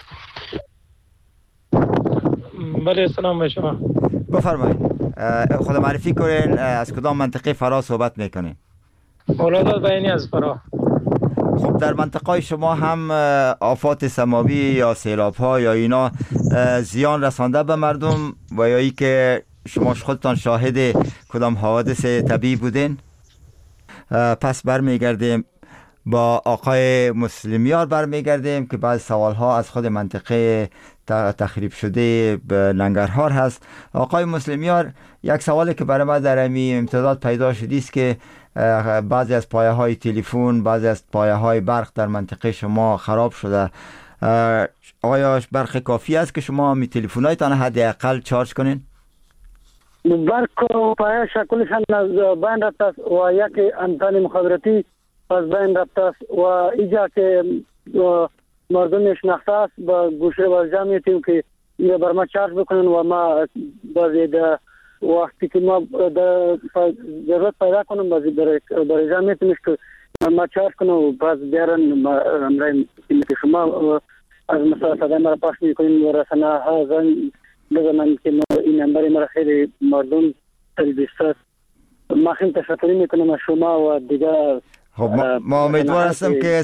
بله سلام بر شما. بفرمایید خود معرفی کنین از کدام منطقه فرا صحبت میکنین؟ اولاد بینی از فرا. خب در منطقه شما هم آفات سماوی یا سیلاب ها یا اینا زیان رسانده به مردم و یا ای که شما خودتان شاهد کدام حوادث طبیعی بودین؟ پس برمیگردیم با آقای مسلمیار برمیگردیم که بعض سوال ها از خود منطقه تخریب شده به ننگرهار هست. آقای مسلمیار یک سوالی که برای ما در امی امتداد پیدا شده است که بعضی از پایه های تلفن بعضی از پایه های برق در منطقه شما خراب شده. آیا برق کافی است که شما می تلفن هایتان حداقل چارج کنین؟ برق و پایه شکلشان از بین رفته است و یک انتن مخابراتی از بین رفته است و اینجا که مردم شناخته است با گوشه و جمعی تیم که اینو بر ما چارج بکنن و ما بعضی وقتی که ما ضرورت پیدا کنم بعضی برای جمعی تیمش که ما چارج کنم و بعض بیارن امرای که شما از مسافه ما را پاس میکنیم و رسانه ها زنگ بزنن که این نمبر ما را خیلی مردم تلبیست است. ما خیلی تشکر میکنم از شما و دیگه. خب ما امیدوار هستیم که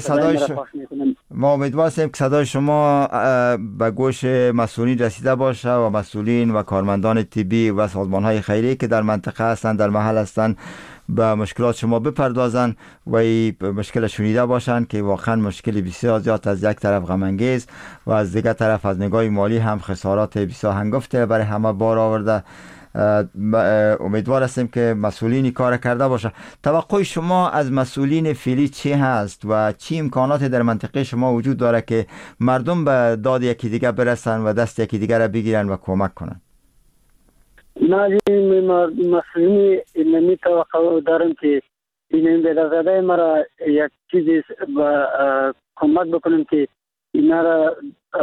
صدای شما به گوش مسئولین رسیده باشه و مسئولین و کارمندان طبی و سازمان‌های خیریه که در منطقه هستند در محل هستند به مشکلات شما بپردازن و مشکل شنیده باشن که واقعا مشکل بسیار زیاد از یک طرف غم انگیز و از دیگر طرف از نگاه مالی هم خسارات بسیار هنگفته برای همه بار آورده. امیدوار هستیم که مسئولینی کار کرده باشه. توقع شما از مسئولین فعلی چی هست و چی امکانات در منطقه شما وجود داره که مردم به داد یکی دیگه برسن و دست یکی دیگه را بگیرن و کمک کنن؟ نه مسئولین اینمی توقع دارم که این بدرزاده مرا یک چیزی کمک بکنن که اینا را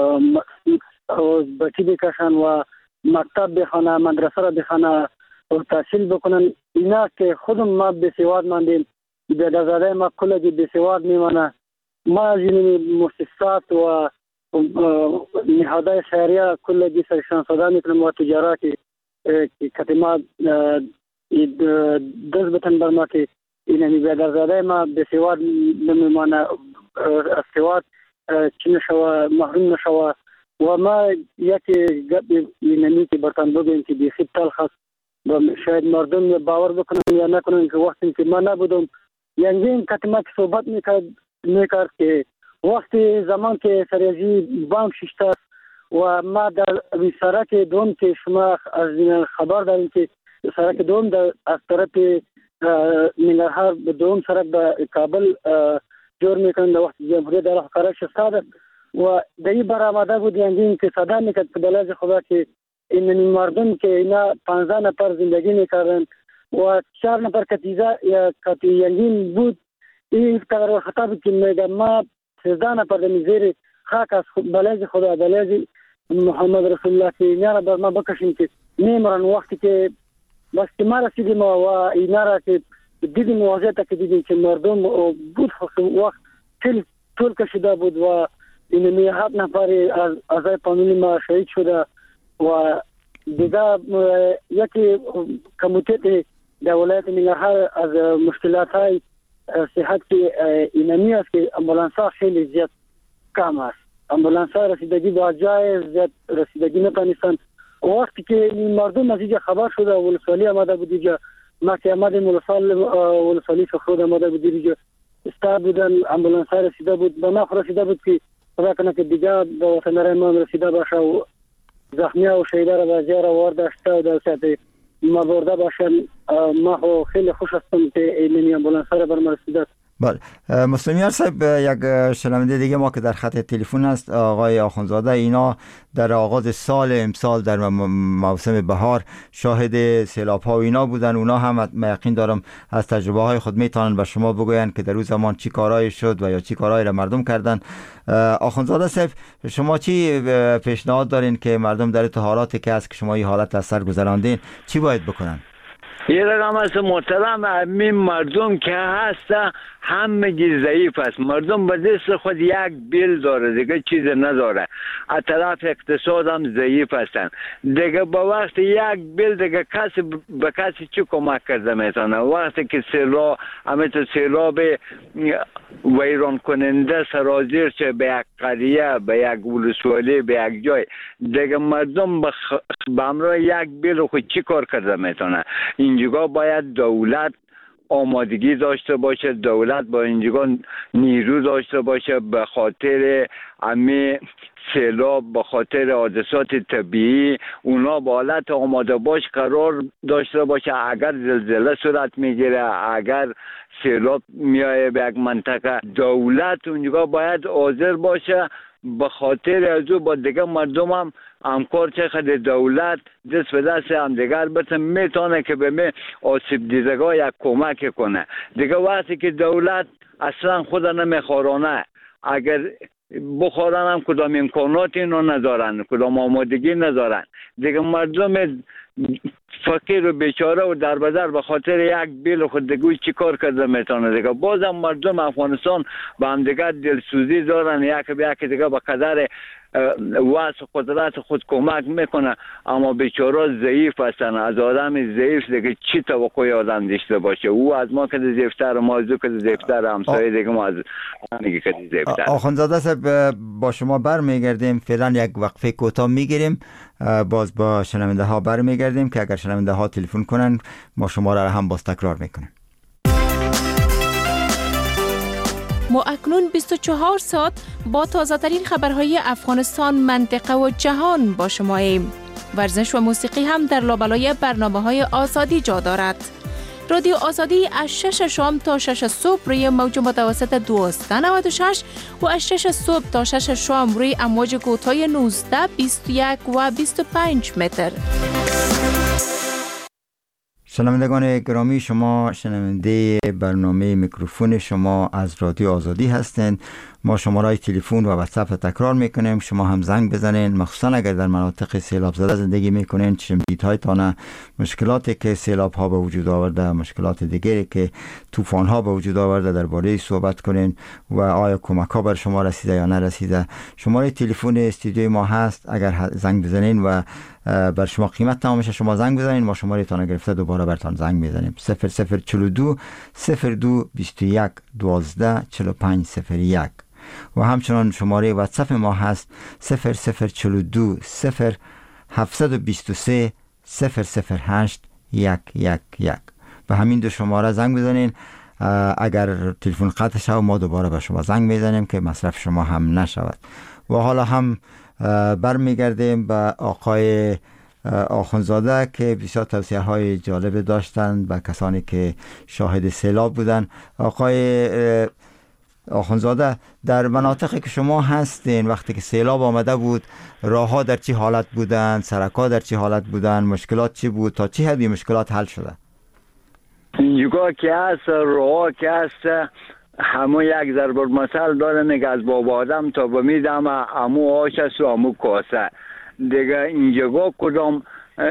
بچی بکشن و مکتب بخونه مدرسه را بخونه و تحصیل بکنن. اینا که خودم ما بسیواد ماندیم بدرزاده ما کلگی بسیواد میمانه. ما از این مؤسسات و نهادهای خیریه کلگی سرشان صدا میکنم و تجارت که کتما دست بتن بر ما که این بدرزاده ما بسیواد نمیمانه از سواد چی نشوه محروم نشوه و ما یکی گپ اینمی که برتن بگویم که بیخی تلخ است و شاید مردم باور بکنن یا نکنن که وقتی که ما نبودم یعنی این کتما که صحبت میکرد که وقتی زمان که سریزی بانک ششته است و ما در سرک دوم که شما از این خبر داریم که سرک دوم از طرف ننگرهار به دوم سرک به کابل جور میکنن در وقت جمهوری در حقارت شسته و دایی برآمده بود یعنی که صدا میکرد که بلاج خدا که این مردم که اینا 15 نفر زندگی میکردن و 4 نفر کتیزه یا کتی یعنی بود این قدر خطاب که میگه ما 13 نفر در زیر خاک از بلای خدا بلای محمد رسول الله که اینا را بر ما بکشیم که میمرن. وقتی که بس که ما رسیدیم و اینا را که دیدیم واضح که دیدیم که مردم بود وقت طول کشیده بود و این 7 نفر از اعضای فامیلی ما شهید شده و دیگه یکی کمیته در ولایت ننگرهار از مشکلات های صحت که اینمی است که امبولانس ها خیلی زیاد کم است. امبولانس ها رسیدگی با جای زیاد رسیدگی نتانستن. وقتی که این مردم از اینجا خبر شده ولسوالی آمده بود اینجا، ما که آمدیم ولسوالی سخرود آمده بود اینجا استا بودن، امبولانس ها رسیده بود به ما رسیده بود که خدا کنه که دیگه به وطن ما رسیده باشه و زخمی ها و شهیده را به جای را وارداشته و در سطح ما برده باشن. ما خیلی خوش هستم که این امبولانس ها را بر ما رسیده. بله مسلمیان صاحب، یک شنونده دیگه ما که در خط تلفن است آقای آخوندزاده، اینا در آغاز سال امسال در موسم بهار شاهد سیلاب ها و اینا بودن. اونا هم یقین دارم از تجربه های خود میتونن به شما بگوین که در اون زمان چی کارایی شد و یا چی کارایی را مردم کردن. آخوندزاده صاحب، شما چی پیشنهاد دارین که مردم در حالاتی که از که شما این حالت از سر گذراندین چی باید بکنن؟ یه رقم است محترم، همین مردم که هست همگی ضعیف است. مردم به دست خود یک بیل داره، دیگه چیز نداره. از طرف اقتصاد هم ضعیف هستن دیگه. با وقت یک بیل دیگه کسی به کسی چی کمک کرده میتونه؟ وقتی که سیلاب ویران کننده سرازیر چه به یک قریه، به یک ولسوالی، به یک جای دیگه، مردم به همراه یک بیل خود چی کار کرده میتونه؟ اینجا باید دولت آمادگی داشته باشه، دولت با اینجا نیرو داشته باشه به خاطر امی سیلاب، به خاطر حادثات طبیعی. اونا با حالت آماده باش قرار داشته باشه. اگر زلزله صورت میگیره، اگر سیلاب میایه به یک منطقه، دولت اونجا باید حاضر باشه. به خاطر از او با دیگه مردم هم همکار چقدر دولت دست به دست هم دیگر بتن میتونه که به می آسیب دیدگاه یک کمک کنه. دیگه وقتی که دولت اصلا خود نمیخورانه، اگر بخورن هم کدام امکانات اینو ندارن، کدام آمادگی ندارن، دیگه مردم فقیر و بیچاره و در بدر به خاطر یک بیل خود دیگه چی کار کرده میتونه؟ دیگه بازم مردم افغانستان با هم دیگه دلسوزی دارن، یک به یک دیگه به قدر واسه قدرت خود کمک میکنه، اما بیچاره ضعیف هستن. از آدم ضعیف دیگه چی توقعی آدم داشته باشه؟ او از ما که ضعیفتر، ما از او که ضعیفتر، همسایه دیگه ما از همگی که ضعیفتر. آخوندزاده صاحب، با شما برمیگردیم، فعلا یک وقفه کوتاه میگیریم، باز با شنونده ها برمیگردیم که اگر شنونده ها تلفن کنن ما شما را هم باز تکرار میکنیم. ما اکنون 24 ساعت با تازه ترین خبرهای افغانستان، منطقه و جهان با شماییم. ورزش و موسیقی هم در لابلای برنامه‌های آزادی جا دارد. رادیو آزادی از 6 شام تا 6 صبح روی موج متوسط 1296 و از 6 صبح تا 6 شام روی امواج کوتاه 19، 21 و 25 متر. شنوندگان گرامی، شما شنونده برنامه میکروفون شما از رادیو آزادی هستند. ما شمارهای تلفن و واتساپ تکرار میکنیم، شما هم زنگ بزنین، مخصوصا اگر در مناطق سیلاب زده زندگی میکنین، شمدیدهایتان، مشکلاتی که سیلاب ها به وجود آورده، مشکلات دیگری که طوفان ها به وجود آورده درباره صحبت کنین و آیا کمک ها بر شما رسیده یا نرسیده. شماره تلفن استودیوی ما هست، اگر زنگ بزنین و بر شما قیمت تمام میشه شما زنگ بزنین، ما شماره تان گرفته دوباره برتان زنگ میزنیم. 0042 02 21 12 45 01 و همچنان شماره واتساپ ما هست 0042 0723 008 111. به همین دو شماره زنگ بزنین. اگر تلفن قطع شد ما دوباره به شما زنگ میزنیم که مصرف شما هم نشود. و حالا هم برمیگردیم به آقای آخوندزاده که بسیار توصیه های جالب داشتند به کسانی که شاهد سیلاب بودن. آقای آخوندزاده، در مناطقی که شما هستین وقتی که سیلاب آمده بود، راه ها در چی حالت بودن؟ سرک ها در چی حالت بودن؟ مشکلات چی بود؟ تا چی حدی مشکلات حل شده؟ اینجا که هست، راه که هست، همون یک ضرب المثل داره میگه از بابا آدم تا به میدم امو آش است و امو کاسه. دیگه اینجا کدام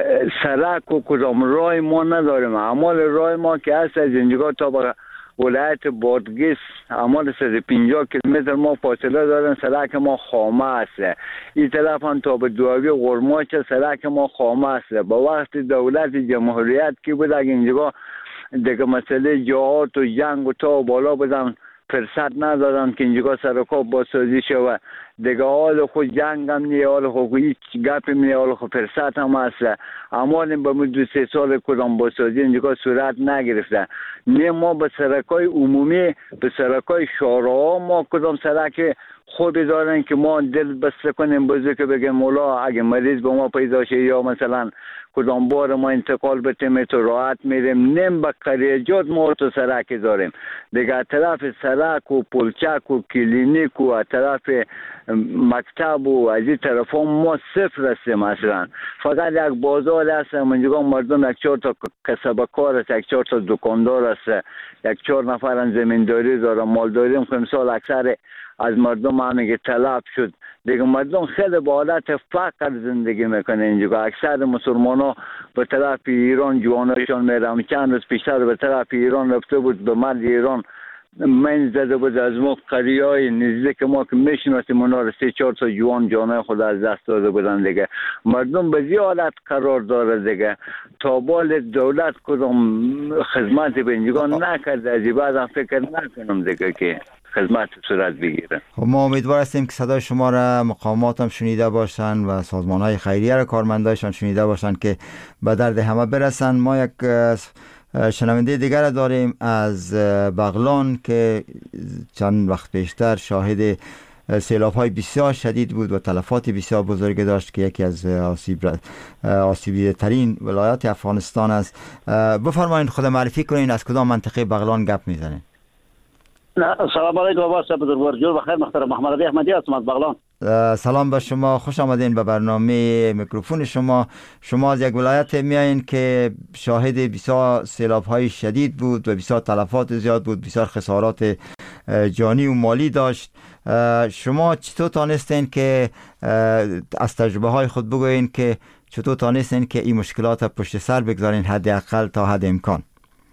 سرک و کدام رای ما نداریم. اعمال رای ما که هست از اینجا تا به ولایت بادغیس اعمال 150 کیلومتر ما فاصله دارن. سرک ما خامه است. این طرف هم تا به دواوی غرماچ سرک ما خامه است. با وقت دولت جمهوریت که بود اینجا دیگه مسئله جهات و جنگ و تا بالا بودن فرصت ندادن که اینجا سرکا بازسازی شوه. دیگه حال خود جنگ هم نیه، حال خود هیچ گپی نیه، حال خود فرصت هم هست. اما به مدت 3 سال کدام بازسازی اینجا صورت نگرفته. نه ما به سرکای عمومی، به سرکای شارعا ما کدام سرک خوبی دارن که ما دل بسته کنیم بازه که بگیم مولا اگه مریض به ما پیدا شه یا مثلا کدام بار ما انتقال بتیم تو راحت میریم. نیم به قریجات ما تو سرک داریم. دیگه طرف سرک و پلچک و کلینیک و طرف مکتب و از این طرف ما صفر هستیم. مثلا فقط یک بازار هست منجا مردم یک 4 تا کسب کار است، یک 4 تا دکاندار است، یک 4 نفر زمینداری داره، مالداری هم امسال اکثر از مردم همه طلب شد. دیگه مردم خیلی با حالت فقر زندگی میکنه اینجا. اکثر مسلمان ها به طرف ایران جوانشان میرن. چند روز پیشتر به طرف ایران رفته بود، به مرد ایران من زده بود از ما قریای نزدیک ما که میشناسیم اونا رو 3-4 تا جوان جانه خود از دست داده بودن. دیگه مردم به حالت قرار داره. دیگه تا بال دولت کدام خدمت به اینجا نکرده. از بعد هم فکر نکنم دیگه که خدمت صورت بگیره. ما امیدوار هستیم که صدای شما را مقامات هم شنیده باشن و سازمان های خیریه را کارمندایشان شنیده باشن که به درد همه برسن. ما یک شنونده دیگر داریم از بغلان که چند وقت پیشتر شاهد سیلاب های بسیار شدید بود و تلفات بسیار بزرگ داشت که یکی از آسیبی ترین ولایات افغانستان است. بفرمایید خود معرفی کنین، از کدام منطقه بغلان گپ میزنین؟ سلام علیکم آبا صاحب بزرگوار. جور بخیر محترم. محمد علی احمدی هستم از بغلان. سلام به شما، خوش آمدین به برنامه میکروفون شما. شما از یک ولایت میایین که شاهد بسیار سیلاب های شدید بود و بسیار تلفات زیاد بود، بسیار خسارات جانی و مالی داشت. شما چطور تانستین که از تجربه های خود بگوین که چطور تانستین که این مشکلات پشت سر بگذارین حداقل تا حد امکان؟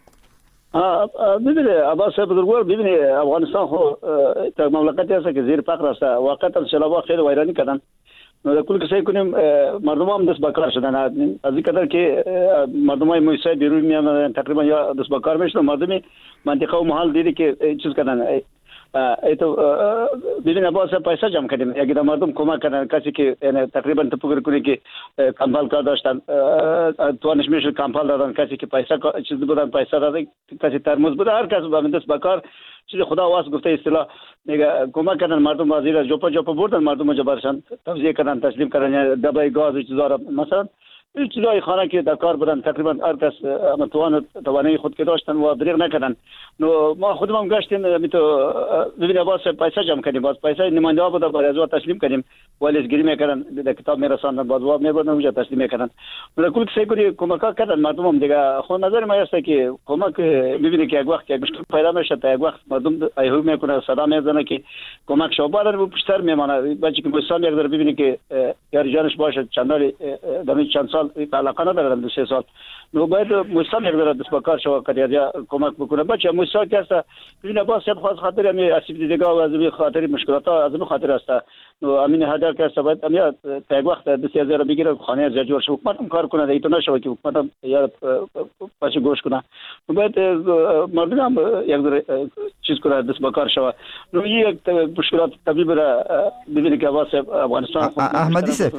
ببینید عباس صاحب بزرگوار، ببینید افغانستان خو تا مملکتی است که زیر فقر است. واقعا سیلاب‌ها خیلی ویرانی کردن. نو کل کسایی کنیم مردم هم دست بکار شدن. از این قدر که مردم های موسیقی بیرون میان تقریبا یا دست بکار میشن. مردمی منطقه و محل دیدی که چیز کردن. ایتو ببین عباس پیسه جمع کردیم. اگه مردم کمک کردن، کسی که تقریبا تو فکر کنی که کمپال کار داشتن توانش میشه کمپال دادن، کسی که پیسه چیز بودن پیسه دادن، کسی ترمز بود، هر کس با دست بکار چیز خدا واس گفته اصطلاح میگه کمک کردن. مردم وزیر جوپا بردن، مردم جبرشان توزیع کردن، تسلیم کردن دبای گاز و چیزا. مثلا این چیزای خانه که در کار بودن تقریبا هر کس توانایی خود که داشتن و دریغ نکردن. نو ما خودمون گشتیم میتو ببینید باز پیسه جمع کردیم، باز پیسه نماینده ها بود برای از تسلیم کردیم، والیزگیری میکردن، در کتاب میرساندن، باز وا میبردن اونجا تسلیم میکردن. من کل سعی کردیم کمک کردن مردم هم. دیگه خود نظر ما است که کمک ببینید که یک وقت یک مشکل پیدا میشه تا یک وقت مردم ایهو میکنه، صدا میزنه که کمک شو، بعد رو بیشتر میمانه. بچه که مثلا یک ذره ببینید که یاری جانش باشه چندان در چند سال علاقه ندارم 2-3 سال، نو باید مستم یک ذره دست بکار شو کاریا کمک بکنه. بچه مستم که است ببینید باز سب خاص خاطر همین اسیب دیگه و از این خاطر مشکلات از این خاطر است. نو امین هدر که است باید امیا تا یک وقت 20000 بگیره خانه جوړ شو، حکومت هم کار کنه، ایتو نشو که حکومت هم یا پاش گوش کنه. نو باید مردم هم یک ذره چیز کنه دست بکار شو. نو یک مشکلات طبیعی را ببینید که واسه افغانستان احمدی صاحب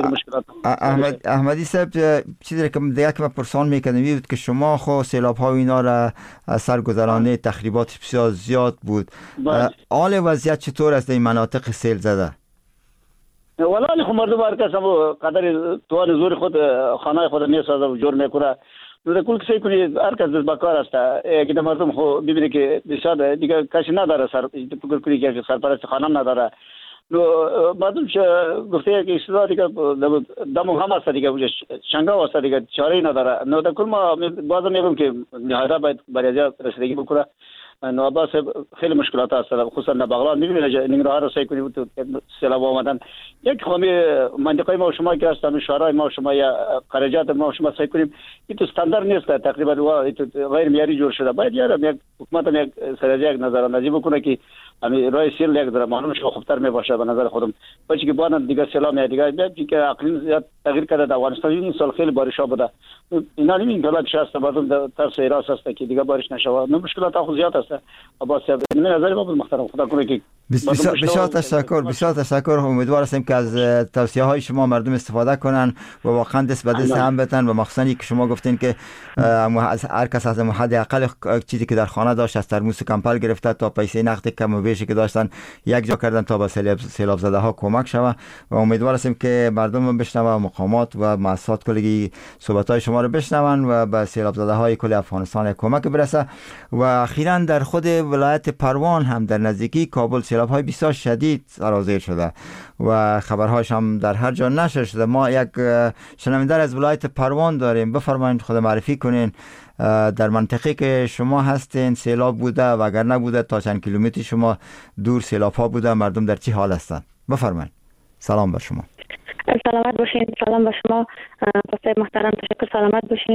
احمدی صاحب چیزی که دیگه که پرسان میکنم بود که شما خو سیلاب ها و اینا را سرگذرانه تخریبات بسیار زیاد بود. حال وضعیت چطور است این مناطق سیل زده؟ والله خو مردم هر کس هم قدر توان زور خود خانه خود میسازه و جور میکنه. نو کل کسی کنی هر کس دست بکار است. اگه مردم خو ببینید که بسیار دیگه کسی نداره، سر فکر کنی که سرپرست خانه نداره. نو مردم گفته که اصطلاح دیگه دم هم است دیگه، شنگا است دیگه، چاره نداره. نو در کل ما بازم میگم که نهایت باید برای رسیدگی بکنه. نوابا خیلی مشکلات هست، خصوصا در بغلان می‌بینید ننگرهار رو سعی کنید تو سیلاب آمدن. یک خامی منطقه ما و شما که هستم شهرهای ما و شما یا خارجات ما و شما سعی کنیم این تو استاندارد نیست، تقریبا غیر معیاری جور شده. باید یک حکومت هم یک سریع یک نظراندازی بکنه که همین راه سیل یک در معلوم شه خوبتر میباشه به نظر خودم. باشه که بعد دیگه سیلاب میاد دیگه که اقلیم زیاد تغییر کرده در افغانستان. این سال خیلی بارش ها بوده، اینا نمیگن دولت شاست مردم ترس ایراس هست که دیگه بارش نشه. مشکلات خود زیاد هست. با سبب این نظر ما محترم خدا کنه که بسیار تشکر. امیدوار هستیم که از توصیه های شما مردم استفاده کنن و واقعا دست به دست هم بتن و مخصوصا که شما گفتین که هر کس از حد اقل چیزی که در خانه داشت از ترموس کمپل گرفته تا پیسه نقد کم و بیشی که داشتن یک جا کردن تا به سیلاب زده ها کمک شود و امیدوار هستیم که مردم بشنوند، مقامات و مؤسسات کلی صحبت های شما رو بشنوند و به سیلاب زده های کل افغانستان کمک برسه. و اخیراً در خود ولایت پروان هم در نزدیکی کابل سیلاب های بسیار شدید سرازیر شده و خبرهاش هم در هر جا نشر شده. ما یک شنونده از ولایت پروان داریم، بفرمایید خود معرفی کنین در منطقه که شما هستین سیلاب بوده و اگر نبوده تا چند کیلومتر شما دور سیلاب ها بوده، مردم در چی حال هستند؟ بفرمایید. سلام بر شما. سلامت باشین. سلام به شما پسر محترم، تشکر. سلامت باشین.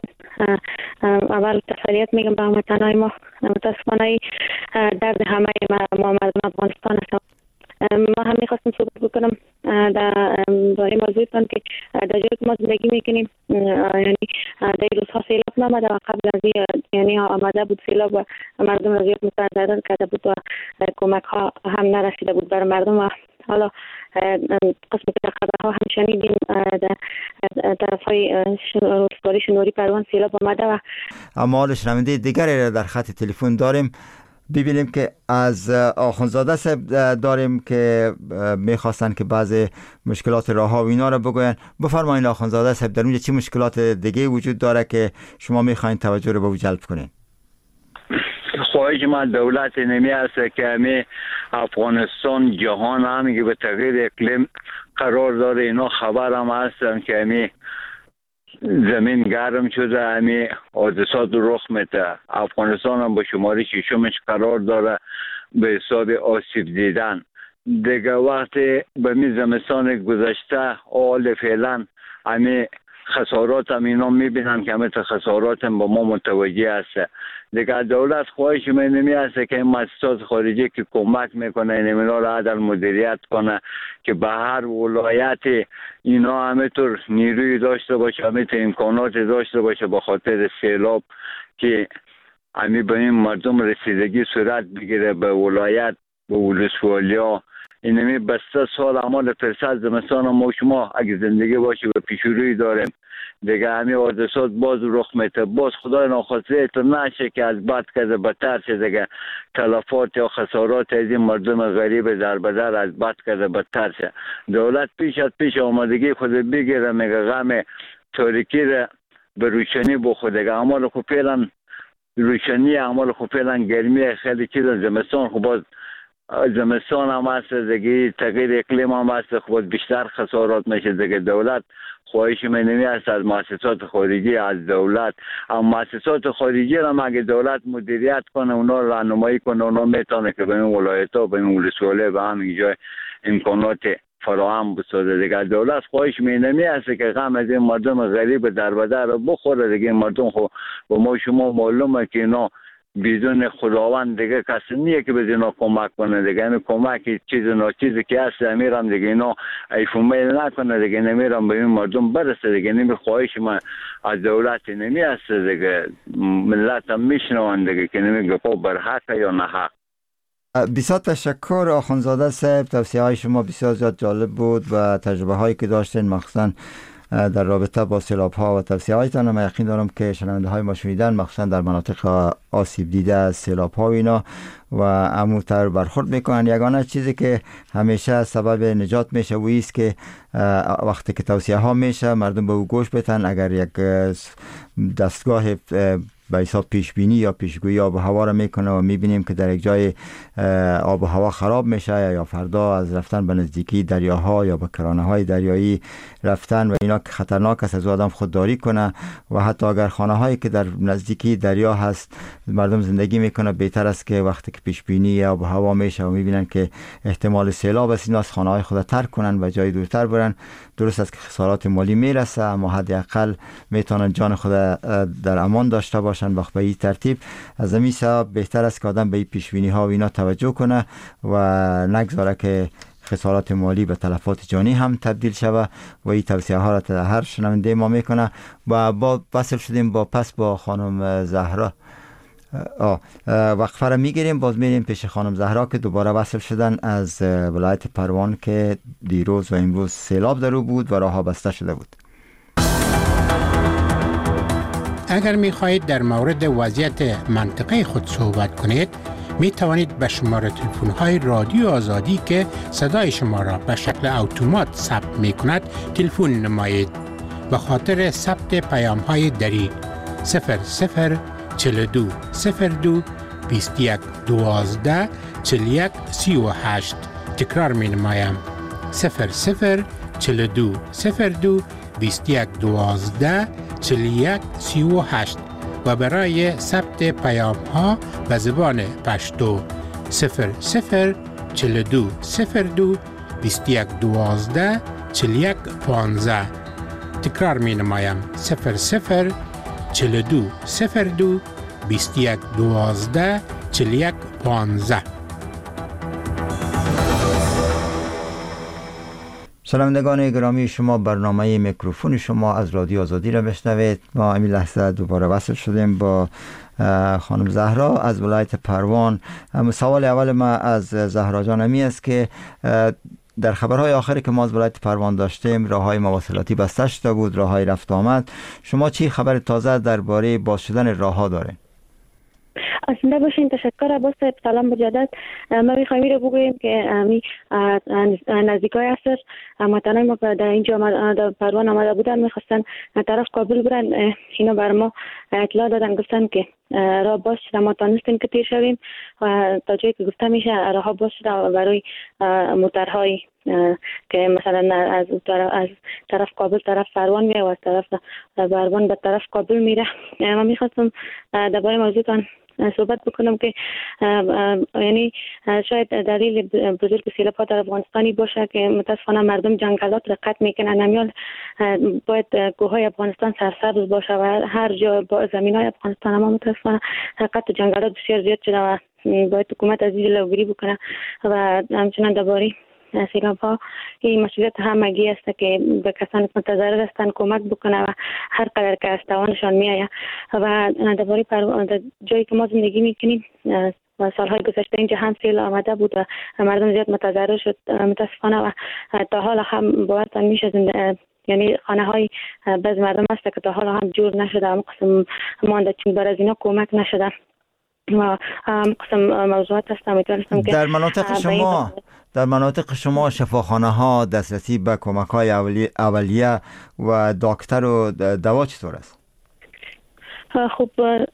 اول تسلیت میگم به هموطنای ما. متاسفانه درد همه ما مردم افغانستان هستم. ما هم میخواستم صحبت بکنم در باره موضوعتان که در جایی که ما زندگی میکنیم یعنی در روزها سیلاب نامده و قبل از یعنی آمده بود سیلاب و مردم را زیاد متضرر کرده بود و کمک ها هم نرسیده بود برای مردم و حالا قسم که خبرها هم شنیدیم در طرف های روزگاری شنوری پروان سیلاب آمده و اما حال شنونده دیگری در خط تلفن داریم. ببینیم که از آخونزاده صاحب داریم که میخواستن که بعضی مشکلات راه ها و اینا رو بگوین. بفرمایید آخونزاده صاحب، در اونجا چی مشکلات دیگه وجود داره که شما میخواین توجه رو به او جلب کنین؟ خواهش من دولت نمی است که همی افغانستان جهان همی که به تغییر اقلیم قرار داره، اینا خبر هم هستن که همی زمین گرم شده، همی حادثات رخ میده. افغانستان هم به شماره ششمش قرار داره به حساب آسیب دیدن. دیگه وقتی به می زمستان گذشته حال فعلا همی خسارات هم اینا میبینن که همه خسارات هم با ما متوجه است. دیگه دولت خواهش من نمی است که این مؤسسات خارجی که کمک میکنه اینا را عدل مدیریت کنه که به هر ولایت اینا همه طور نیروی داشته باشه، همه طور امکانات داشته باشه به خاطر سیلاب که همی به این مردم رسیدگی صورت بگیره به ولایت به ولسوالیا. اینمی بسته سال اعمال فرصت زمستان ما شما اگه زندگی باشه به پیشروی داریم. دیگه همین حادثات باز رخ میده، باز خدای ناخواسته تو نشه که از بد کرده بدتر شه. دیگه تلفات یا خسارات از این مردم غریب در بدر از بد کرده بدتر شه. دولت پیش آمادگی خود بگیره، میگه غم تاریکی را به روشنی بخوره. دیگه اعمال خوب فعلا روشنی، اعمال خوب فعلا گرمی خیلی چیز. زمستان خب باز زمستان هم هست دیگه، تغییر اقلیم هم هست، خود بیشتر خسارات میشه. دیگه دولت خواهش من نمی است از مؤسسات خارجی، از دولت اما مؤسسات خارجی را اگه دولت مدیریت کنه، اونا راهنمایی کنه، اونا میتونه که به این ولایت ها به این ولسوالی به همین جای امکانات فراهم بسازه. دیگه دولت خواهش من نمی است که غم از این مردم غریب در بدر رو بخوره. دیگه مردم خو با ما شما معلومه که اینا بدون خداوند دیگه کسی نیه که به اینا کمک کنه. دیگه همین کمک چیزی که هست امیرم دیگه اینا ایفومیل نکنه، دیگه نمیرم به این مردم برسه. دیگه نمی خواهش من از دولت نمی هست دیگه، ملت هم میشنوان دیگه که نمی گفت بر حق یا نه حق. بسیار تشکر آخونزاده صاحب، توصیه های شما بسیار زیاد جالب بود و تجربه هایی که داشتین مخصوصا در رابطه با سیلاب ها و توصیه هایتان. من یقین دارم که شنونده های ما شنیدن، مخصوصا در مناطق آسیب دیده از سیلاب ها و اینا و عموتر برخورد میکنن. یگانه چیزی که همیشه سبب نجات میشه و ایست که وقتی که توصیه ها میشه مردم به او گوش بدن. اگر یک دستگاه به حساب پیش بینی یا پیشگویی آب و هوا را میکنه و میبینیم که در یک جای آب و هوا خراب میشه یا فردا از رفتن به نزدیکی دریاها یا به کرانه‌های دریایی رفتن و اینا که خطرناک است، از آدم خودداری کنه و حتی اگر خانه‌هایی که در نزدیکی دریا هست مردم زندگی میکنه، بهتر است که وقتی که پیش بینی آب و هوا میشه و میبینن که احتمال سیلاب است، اینا از خانه‌های خود ترک کنن و جای دورتر برن. درست است که خسارات مالی میرسه، اما حداقل میتونن جان خود در امان داشته باشن. به این ترتیب از همین سبب بهتر است که آدم به این پیشبینی ها و اینا توجه کنه و نگذاره که خسارات مالی به تلفات جانی هم تبدیل شود و این توصیه ها را هر شنونده ما میکنه. و با وصل شدیم با خانم زهرا. وقفه را میگیریم، باز میریم پیش خانم زهرا که دوباره وصل شدن از ولایت پروان که دیروز و امروز سیلاب در او بود و راهها بسته شده بود. اگر میخواهید در مورد وضعیت منطقه خود صحبت کنید، می توانید به شماره تلفن های رادیو آزادی که صدای شما را به شکل اتومات ثبت می کند تلفن نمایید. به خاطر ثبت پیام های دری 00 42 02 21 12 41 38. تکرار می نمایم 00 42 02 21 12 41 38 و برای ثبت پیام ها به زبان پشتو 00 42 02 21 12 41 15. تکرار می نمایم 00 42 02 21 12 41 15. شنوندگان گرامی، شما برنامه میکروفون شما از رادیو آزادی را بشنوید. ما همین لحظه دوباره وصل شدیم با خانم زهرا از ولایت پروان. سوال اول ما از زهرا جان همی است که در خبرهای آخری که ما از ولایت پروان داشتیم راههای مواصلاتی بسته شده بود، راههای رفت آمد. شما چی خبر تازه درباره باز شدن راهها دارین؟ زنده باشین. تشکر عباس صاحب. سلام مجدد. ما میخوایم رو بگوییم که نزدیکای عصر مطمئن ما در اینجا در پروان آمده بودن، میخواستن طرف کابل برن. اینا بر ما اطلاع دادن، گفتن که راه باز شده، ما تانستیم که تیر شویم و تا جایی که گفته میشه راه باز شده برای موترهایی که مثلا از طرف کابل طرف پروان میره و از طرف پروان به طرف کابل میره. ما میخواستم درباره موضوعتان صحبت بکنم که یعنی شاید دلیل بزرگ سیلاب ها در افغانستانی باشه که متاسفانه مردم جنگلات را قطع میکنن. نمیال باید کوههای افغانستان سرسبز باشه و هر جا با زمین های افغانستان، اما متاسفانه قطع جنگلات بسیار زیاد شده و باید حکومت از این جلوگیری بکنه و همچنان درباره سیلاب ها این مسئولیت همگی است که به کسانی که متضرر هستند کمک بکنه و هر قدر که از توانشان میآید. و درباره جایی که ما زندگی میکنیم و سالهای گذشته اینجا هم سیل آمده بود و مردم زیاد متضرر شد متاسفانه و تا حالا هم باورتان میشه یعنی خانه های بعض مردم هست که تا حالا هم جور نشده، هم قسم مانده چون بر از اینا کمک نشده و هم قسم موضوعات هست. امیدوارم که در مناطق شما شفاخانه ها دسترسی به کمک های اولیه و دکتر و دوا چطور است؟ خوب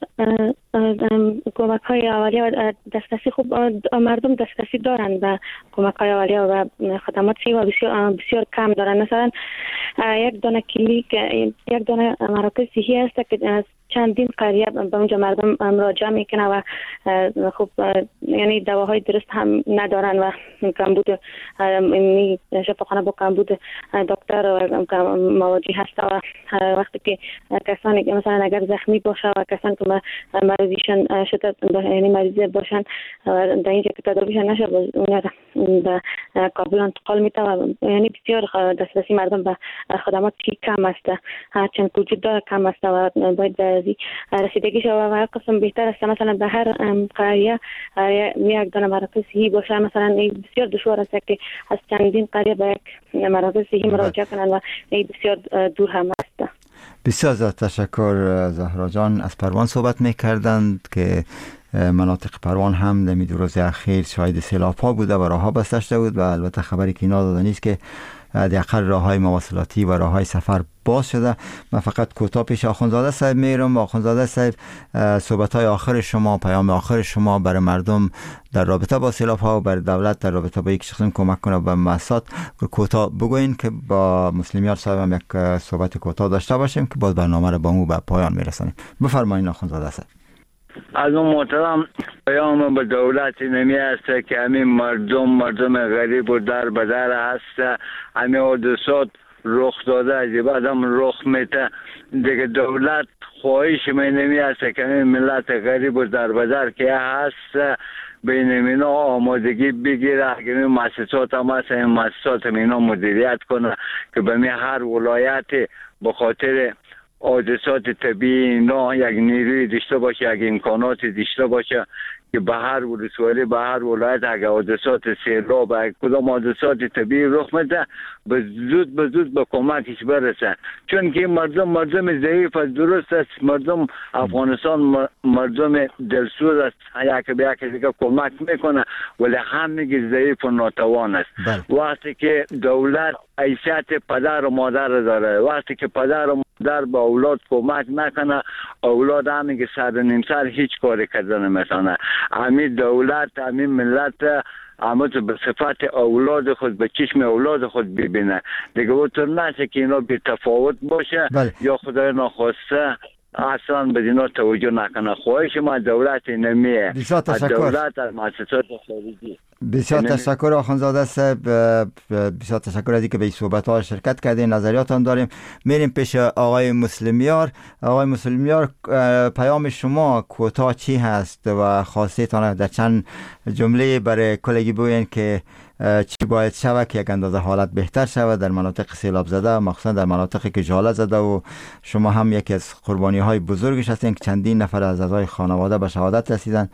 کمک های اولیه و دسترسی خوب مردم دسترسی دارند به کمک های اولیه و خدمات و بسیار کم دارند. مثلا یک دانه کلیک، یک دانه مراکز صحی هست که چندین قریه به اونجا مردم مراجعه میکنه و خب یعنی دواهای درست هم ندارن و کمبود شفاخانه با کمبود دکتر مواجه هست و وقتی که کسانی که مثلا اگر زخمی باشه و کسانی که مریضیشون شده یعنی مریض باشن در اینجا که تداویشون نشه اون به کابل انتقال میده و یعنی بسیار دسترسی مردم به خدمات کم است، هرچند وجود داره کم است و باید رسیدگی شود و هر قسم بهتر است مثلا به هر قریه یک دانه مراکز صحی باشه. مثلا بسیار دشوار است که از چندین قریه به یک مراکز صحی مراجعه کنند و بسیار دور هم است. بسیار تشکر. زهرا جان از پروان صحبت میکردند که مناطق پروان هم در دو روز اخیر شاهد سیلاب ها بوده و راه ها بسته شده بود و البته خبری که اینا داده نیست که حداقل راه‌های مواصلاتی و راه‌های سفر باز شده. من فقط کوتاه پیش آخوندزاده صاحب میرم. آخوندزاده صاحب، صحبت‌های آخر شما، پیام آخر شما برای مردم در رابطه با سیلاب‌ها و برای دولت در رابطه با یک شخص کمک کنه به مؤسسات کوتاه بگوین که با مسلمیار صاحب هم یک صحبت کوتاه داشته باشیم که باز برنامه رو با مو به پایان میرسونیم. بفرمایید آخوندزاده صاحب. از اون محترم پیام به دولت نمی است که همین مردم غریب و در بدر هست، همین حادثات رخ داده از بعدم رخ میته دیگه. دولت خواهش نمی است که همین ملت غریب و در بدر که هست بین اینا آمادگی بگیره، اگر این مؤسسات هم هست این مؤسسات هم اینا مدیریت کنه که به هر ولایت به خاطر حادثات طبیعی اینا یک نیروی داشته باشه، یک امکانات داشته باشه که به هر ولسوالی به هر ولایت اگر حادثات سیلاب و کدام حادثات طبیعی رخ میده به زود به کمکش برسه. چون که مردم ضعیف است، درست است، مردم افغانستان مردم دلسوز است، یک به یک دیگه کمک میکنه ولی همه ضعیف و ناتوان است. وقتی که دولت حیثیت پدر و مادر داره، وقتی که پدر و مادر به اولاد کمک نکنه، اولاد همین سر نیم سر هیچ کاری کردن نمیتونه. همین دولت همین ملت اما به صفت اولاد خود به چشم اولاد خود ببینه دیگه. اونطور نشه که اینا بی تفاوت باشه یا خدای ناخواسته اصلا به اینا توجه نکنه. خواهش ما دولت نمیه، دولت از مؤسسات خارجی. بسیار تشکر آخوندزاده صاحب، بسیار تشکر از اینکه به این صحبت ها شرکت کردین. نظریاتان داریم. میریم پیش آقای مسلمیار. آقای مسلمیار، پیام شما کوتاه چی هست و خواستیتان در چند جمله برای کلگی بگوین که چی باید شود که یک اندازه حالت بهتر شود در مناطق سیلاب زده، مخصوصا در مناطقی که ژاله زده و شما هم یکی از قربانی های بزرگش هستین که چندین نفر از اعضای خانواده به شهادت رسیدن.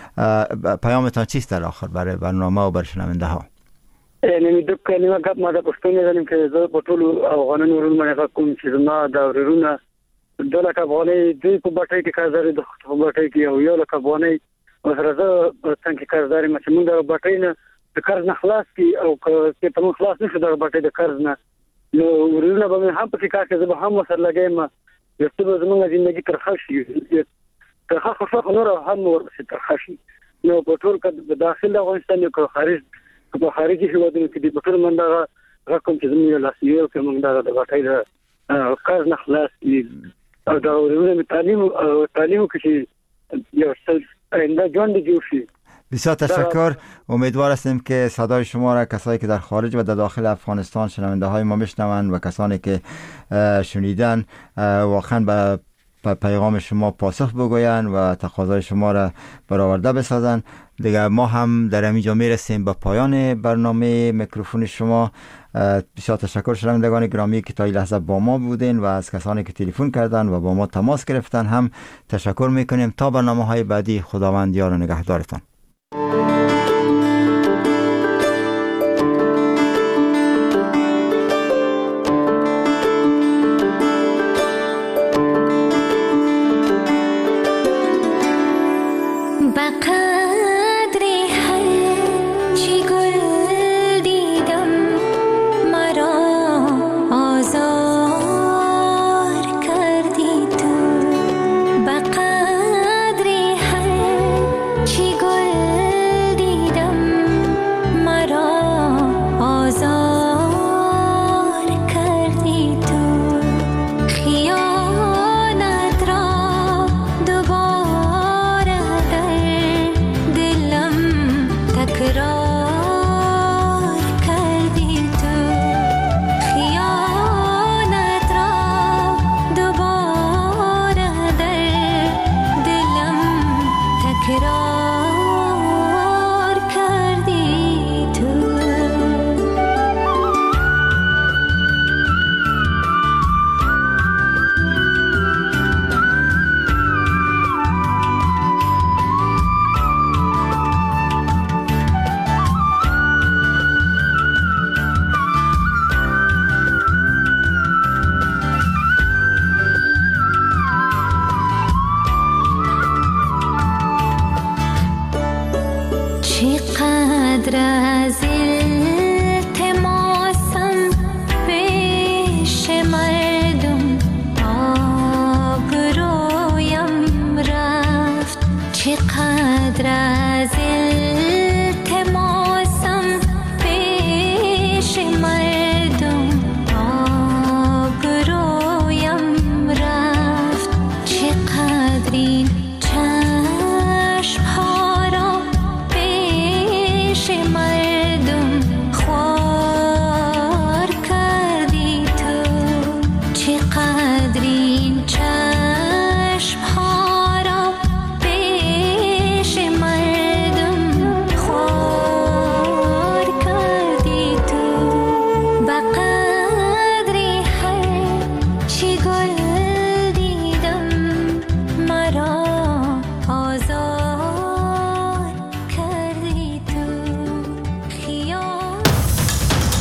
پیامتان چیست در آخر برای برنامه و برای شنونده ها؟ نمی دو کلمه گپ ما د پښتو نه زنیم چې زه په ټولو افغانانو ورونو باندې کوم چې زما د ورونو 2 لک افغانۍ دوی په بټۍ کې کارزاري د بټۍ کې او 1 لک افغانۍ سره زه څنګه کارزاري ما چې موږ د بټۍ نه د قرض نه خلاص کی او که ته خلاص نشو د بټۍ د قرض نه نو ورونه به هم په کې کار کوي، زه به هم سره لګایم یو څه به زموږ ژوند ترخه شي، ترخه خو نور هم ورسې ترخه شي. نو په ټول کې داخل افغانستان او خارج په خارجي هیوادونو کې د ټول منډه رقم چې زموږ لاسیو کې موږ د بټۍ د قرض نه خلاص کی او دا ورونه تعلیم کې یو څه آینده ژوند جوړ شي. بسیار تشکر. امیدوار هستیم که صدای شما را کسایی که در خارج و در داخل افغانستان شنونده های ما میشنوند و کسانی که شنیدن واقعا به پیغام شما پاسخ بگویند و تقاضای شما را برآورده بسازند. دیگه ما هم در همینجا میرسیم به پایان برنامه میکروفون شما. بسیار تشکر شنوندگان گرامی که تا این لحظه با ما بودین و از کسانی که تلفن کردن و با ما تماس گرفتن هم تشکر میکنیم. تا برنامه های بعدی، خداوند یار و نگهدارتان.